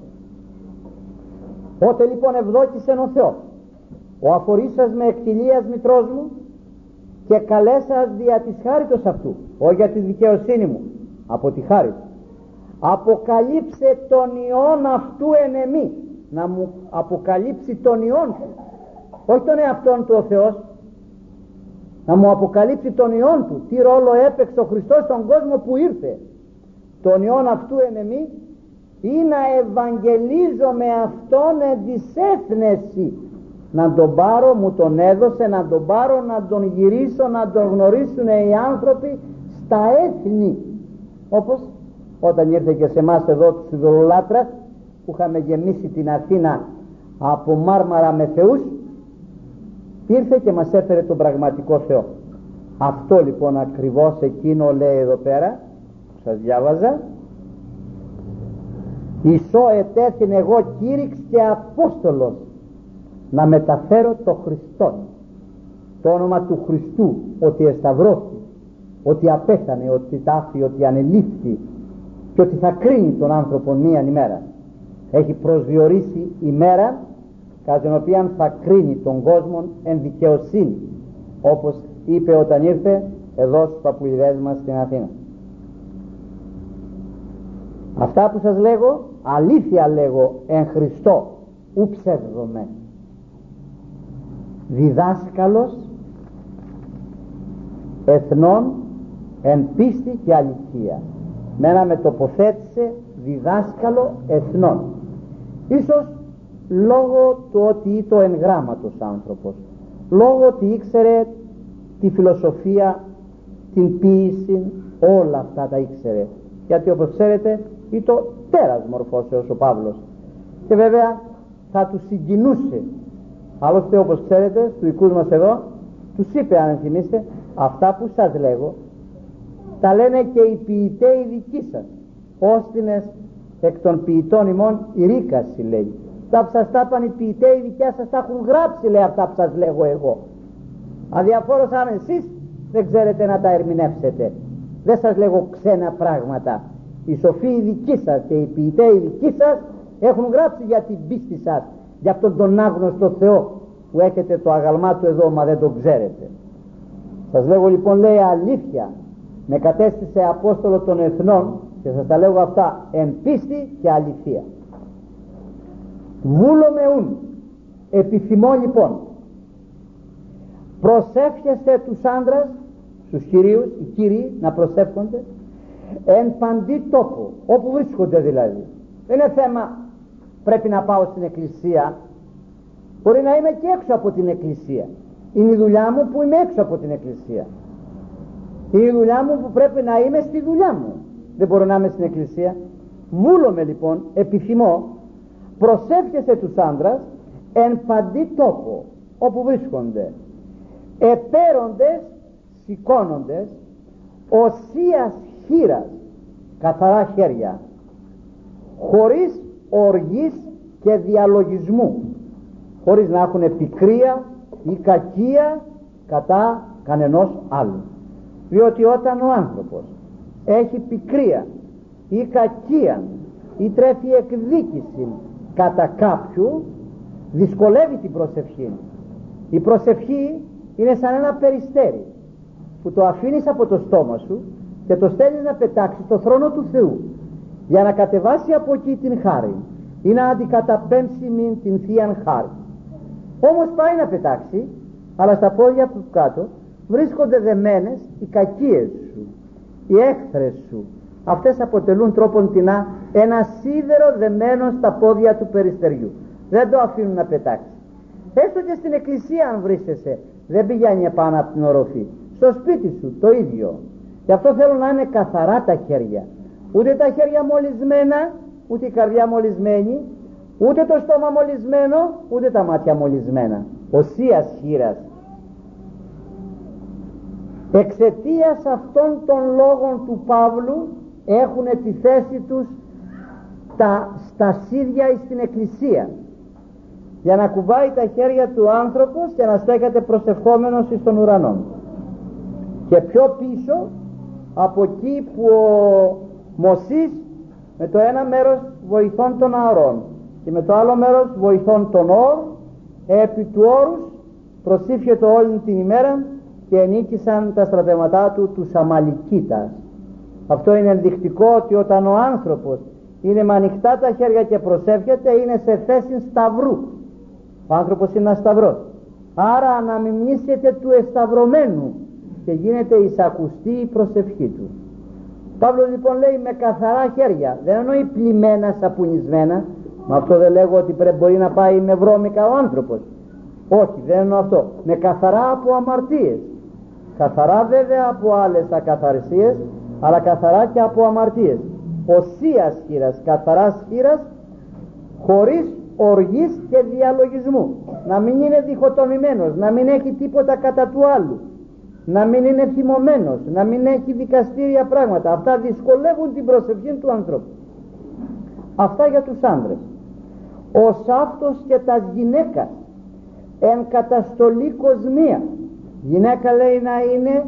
Ότε λοιπόν ευδόκησεν ο Θεός, ο αφορήσας με εκτιλίας μητρός μου, και καλέσας δια της χάριτος αυτού, όχι για τη δικαιοσύνη μου, από τη χάρη του, αποκαλύψε τον ιόν αυτού εν εμή, να μου αποκαλύψει τον ιόν του, όχι τον εαυτόν του ο Θεός, να μου αποκαλύψει τον ιόν του, τι ρόλο έπαιξε ο Χριστός στον κόσμο που ήρθε. Τον ιόν αυτού εν εμή, ή να ευαγγελίζω με αυτόν εν της έθνεση, να τον πάρω, μου τον έδωσε, να τον πάρω, να τον γυρίσω, να τον γνωρίσουν οι άνθρωποι στα έθνη, όπως όταν ήρθε και σε εμάς εδώ τους ειδωλολάτρας που είχαμε γεμίσει την Αθήνα από μάρμαρα με θεούς, ήρθε και μας έφερε τον πραγματικό Θεό. Αυτό λοιπόν ακριβώς εκείνο λέει εδώ πέρα που σας διάβαζα, Ισό ετέθην εγώ κήρυξ και Απόστολος, να μεταφέρω το Χριστό, το όνομα του Χριστού, ότι εσταυρώθη, ότι απέθανε, ότι τάφη, ότι ανελήφθη και ότι θα κρίνει τον άνθρωπο μίαν ημέρα. Έχει προσδιορίσει ημέρα κατά την οποία θα κρίνει τον κόσμο εν δικαιοσύνη, όπως είπε όταν ήρθε εδώ στους παππουλιδές μας στην Αθήνα. Αυτά που σας λέγω, αλήθεια λέγω εν Χριστώ, ου ψεύδομαι. Διδάσκαλος εθνών εν πίστη και αληθεία. Μένα με τοποθέτησε διδάσκαλο εθνών, ίσως λόγω του ότι ήταν εν γράμματος άνθρωπος, λόγω ότι ήξερε τη φιλοσοφία, την ποίηση, όλα αυτά τα ήξερε, γιατί όπως ξέρετε ή το τέρας μορφώσεως ο Παύλος, και βέβαια θα τους συγκινούσε. Άλλωστε, όπως ξέρετε, στους δικούς μας εδώ τους είπε, αν θυμίστε, αυτά που σας λέγω τα λένε και οι ποιητές δικοί σας, όστινες εκ των ποιητών ημών η ρίκαση, λέει. Τα που σας τα είπαν οι ποιητές οι δικιά σας, τα έχουν γράψει, λέει, αυτά που σας λέγω εγώ. Αδιαφόρος αν εσείς δεν ξέρετε να τα ερμηνεύσετε. Δεν σας λέγω ξένα πράγματα. Οι σοφοί οι δικοί σας και οι ποιητές οι δικοί σας έχουν γράψει για την πίστη σας, για αυτόν τον άγνωστο Θεό που έχετε το αγαλμά του εδώ, μα δεν το ξέρετε. Σας λέγω λοιπόν, λέει, αλήθεια, με κατέστησε Απόστολο των Εθνών, και σας τα λέγω αυτά εν πίστη και αληθεία. Βούλομαι ούν, επιθυμώ λοιπόν, προσεύχεστε τους άντρας, στους κυρίους, οι κύριοι να προσεύχονται εν παντή τόπο, όπου βρίσκονται δηλαδή. Δεν είναι θέμα πρέπει να πάω στην εκκλησία, μπορεί να είμαι και έξω από την εκκλησία. Είναι η δουλειά μου που είμαι έξω από την εκκλησία. Είναι η δουλειά μου που πρέπει να είμαι στη δουλειά μου. Δεν μπορώ να είμαι στην εκκλησία. Βούλομαι λοιπόν, επιθυμώ, προσεύχεστε τους άντρας εν παντή τόπο, όπου βρίσκονται, επέροντες, σηκώνοντες, οσίας χείρας, καθαρά χέρια, χωρίς οργής και διαλογισμού, χωρίς να έχουν πικρία ή κακία κατά κανενός άλλου. Διότι όταν ο άνθρωπος έχει πικρία ή κακία ή τρέφει εκδίκηση κατά κάποιου, δυσκολεύει την προσευχή. Η προσευχή είναι σαν ένα περιστέρι που το αφήνεις από το στόμα σου και το στέλνεις να πετάξει στο θρόνο του Θεού, για να κατεβάσει από εκεί την χάρη ή να αντικαταπέμψει μην την θείαν χάρη. Όμως πάει να πετάξει, αλλά στα πόδια του κάτω βρίσκονται δεμένες οι κακίες σου, οι έχθρες σου. Αυτές αποτελούν τρόπον τεινά ένα σίδερο δεμένο στα πόδια του περιστεριού. Δεν το αφήνουν να πετάξει. Έστω και στην εκκλησία αν βρίσκεσαι, δεν πηγαίνει επάνω από την οροφή. Στο σπίτι σου το ίδιο. Γι' αυτό θέλω να είναι καθαρά τα χέρια. Ούτε τα χέρια μολυσμένα, ούτε η καρδιά μολυσμένη, ούτε το στόμα μολυσμένο, ούτε τα μάτια μολυσμένα. Οσίας χείρας. Εξαιτίας αυτών των λόγων του Παύλου έχουν τη θέση τους τα στασίδια στην εκκλησία, για να κουβάει τα χέρια του άνθρωπος και να στέκεται προσευχόμενος εις τον ουρανό. Και πιο πίσω, από εκεί που ο Μωσής με το ένα μέρος βοηθών των Ααρών και με το άλλο μέρος βοηθών των Όρ, επί του όρους προσήφιετο όλη την ημέρα και ενίκησαν τα στρατεύματά του τους Αμαλικίτας. Αυτό είναι ενδεικτικό ότι όταν ο άνθρωπος είναι με ανοιχτά τα χέρια και προσεύχεται, είναι σε θέση σταυρού. Ο άνθρωπος είναι ένα σταυρός. Άρα αναμιμνήσεται του εσταυρωμένου και γίνεται εισακουστή η προσευχή του. Παύλος λοιπόν λέει με καθαρά χέρια, δεν εννοεί πλημμένα, σαπουνισμένα. Με αυτό δεν λέγω ότι πρέπει μπορεί να πάει με βρώμικα ο άνθρωπος. Όχι, δεν εννοώ αυτό. Με καθαρά από αμαρτίες. Καθαρά βέβαια από άλλες ακαθαρσίες, αλλά καθαρά και από αμαρτίες. Οσίας χείρας, καθαράς χείρας, χωρίς οργής και διαλογισμού. Να μην είναι διχοτομημένος, να μην έχει τίποτα κατά του άλλου, να μην είναι θυμωμένος, να μην έχει δικαστήρια πράγματα. Αυτά δυσκολεύουν την προσευχή του ανθρώπου. Αυτά για τους άντρες. Ως αυτός και τα γυναίκα εν καταστολή κοσμία. Γυναίκα λέει να είναι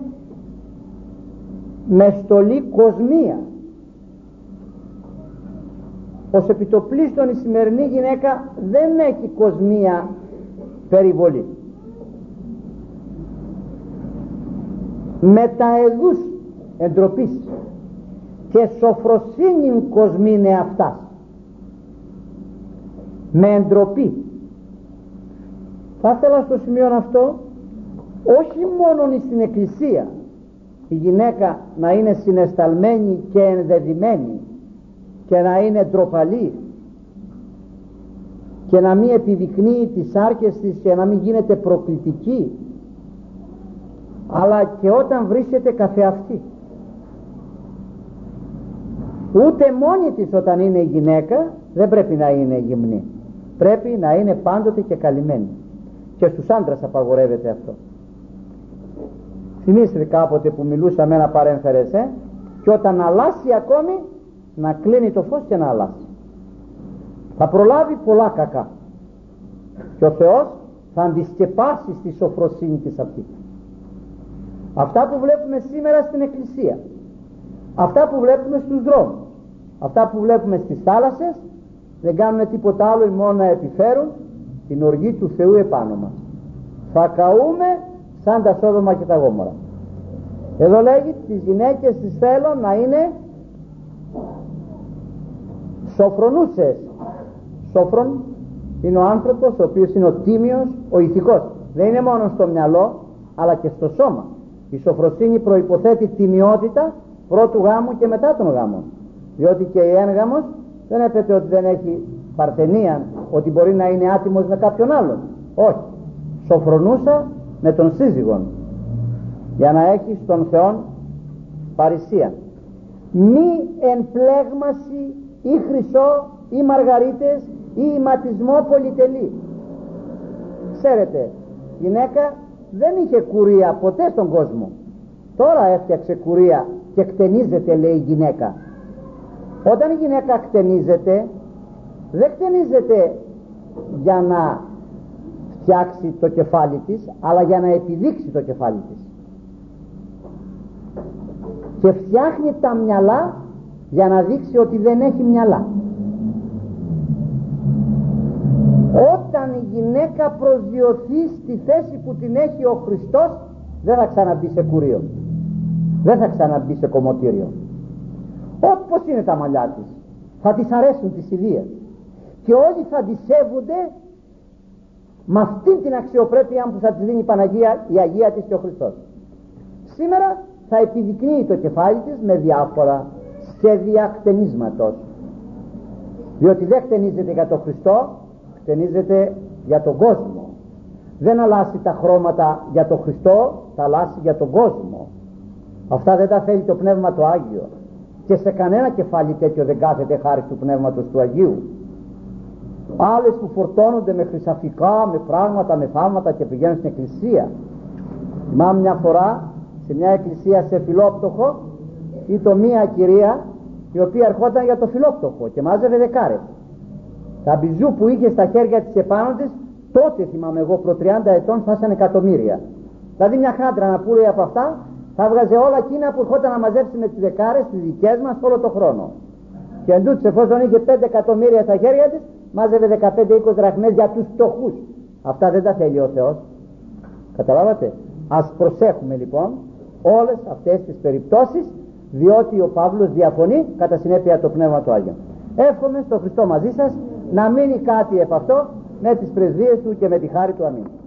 με στολή κοσμία. Ως επιτοπλίστων η σημερινή γυναίκα δεν έχει κοσμία περιβολή. Με τα εδούς εντροπής και σοφροσύνην κοσμήνε αυτά, με εντροπή. Θα ήθελα στο σημείο αυτό όχι μόνο στην εκκλησία η γυναίκα να είναι συναισθαλμένη και ενδεδειμένη και να είναι ντροπαλή και να μην επιδεικνύει τις άρκες της και να μην γίνεται προκλητική, αλλά και όταν βρίσκεται καθεαυτή. Ούτε μόνη της όταν είναι γυναίκα δεν πρέπει να είναι γυμνή, πρέπει να είναι πάντοτε και καλυμμένη. Και στους άντρες απαγορεύεται αυτό. Θυμήστε κάποτε που μιλούσαμε ένα παρέμφερες, ε? Και όταν αλλάσει ακόμη να κλείνει το φως και να αλλάσει. Θα προλάβει πολλά κακά και ο Θεός θα αντισκεπάσει στη σοφροσύνη της αυτή. Αυτά που βλέπουμε σήμερα στην εκκλησία, αυτά που βλέπουμε στους δρόμους, αυτά που βλέπουμε στις θάλασσες, δεν κάνουν τίποτα άλλο μόνο να επιφέρουν την οργή του Θεού επάνω μας. Θα καούμε σαν τα Σόδομα και τα Γόμορα. Εδώ λέγει τις γυναίκες τις θέλω να είναι σοφρονούσες. Σόφρον είναι ο άνθρωπος ο οποίος είναι ο τίμιος, ο ηθικός. Δεν είναι μόνο στο μυαλό αλλά και στο σώμα. Η σοφροσύνη προϋποθέτει τιμιότητα πρώτου γάμου και μετά τον γάμο, διότι και η έγγαμος δεν έπεται ότι δεν έχει παρθενία, ότι μπορεί να είναι άτιμος με κάποιον άλλον. Όχι, σοφρονούσα με τον σύζυγον, για να έχει στον Θεόν παρησία. Μη εν πλέγμαση ή χρυσό ή μαργαρίτες ή ηματισμό πολυτελή. Ξέρετε, γυναίκα δεν είχε κουρία ποτέ στον κόσμο. Τώρα έφτιαξε κουρία και κτενίζεται, λέει η γυναίκα. Όταν η γυναίκα κτενίζεται, δεν κτενίζεται για να φτιάξει το κεφάλι της, αλλά για να επιδείξει το κεφάλι της. Και φτιάχνει τα μυαλά για να δείξει ότι δεν έχει μυαλά. Όταν η γυναίκα προσδιοθεί στη θέση που την έχει ο Χριστός, δεν θα ξαναμπεί σε κουρίο, δεν θα ξαναμπεί σε κομμωτήριο. Όπως είναι τα μαλλιά της, θα της αρέσουν τις ιδίες και όλοι θα τη σέβονται με αυτήν την αξιοπρέπεια που θα της δίνει η Παναγία, η Αγία της και ο Χριστός. Σήμερα θα επιδεικνύει το κεφάλι της με διάφορα σχέδια κτενίσματος, διότι δεν κτενίζεται για τον Χριστό, κτενίζεται για τον κόσμο. Δεν αλλάζει τα χρώματα για τον Χριστό, θα αλλάζει για τον κόσμο. Αυτά δεν τα θέλει το Πνεύμα το Άγιο, και σε κανένα κεφάλι τέτοιο δεν κάθεται χάρη του Πνεύματος του Αγίου. Άλλες που φορτώνονται με χρυσαφικά, με πράγματα, με θαύματα και πηγαίνουν στην εκκλησία. Θυμάμαι μια φορά σε μια εκκλησία σε Φιλόπτωχο, ήταν μια κυρία η οποία ερχόταν για το Φιλόπτωχο και μάζευε δεκάρες. Τα μπιζού που είχε στα χέρια της επάνω της, τότε θυμάμαι εγώ προ τριάντα ετών, φτάσανε εκατομμύρια. Δηλαδή μια χάντρα να πουλάει από αυτά θα βγάζε όλα εκείνα που ερχόταν να μαζέψει με τις δεκάρες τις δικές μας όλο το χρόνο. Και εντούτοις, εφόσον είχε πέντε εκατομμύρια στα χέρια της, μάζευε δεκαπέντε είκοσι δραχμές για τους φτωχούς. Αυτά δεν τα θέλει ο Θεός. Καταλάβατε? Ας προσέχουμε λοιπόν όλες αυτές τις περιπτώσεις, διότι ο Παύλος διαφωνεί, κατά συνέπεια το Πνεύμα του Άγιο. Εύχομαι στο Χριστό μαζί σας να μείνει κάτι επ' αυτό με τις πρεσβείες του και με τη χάρη του. Αμήν.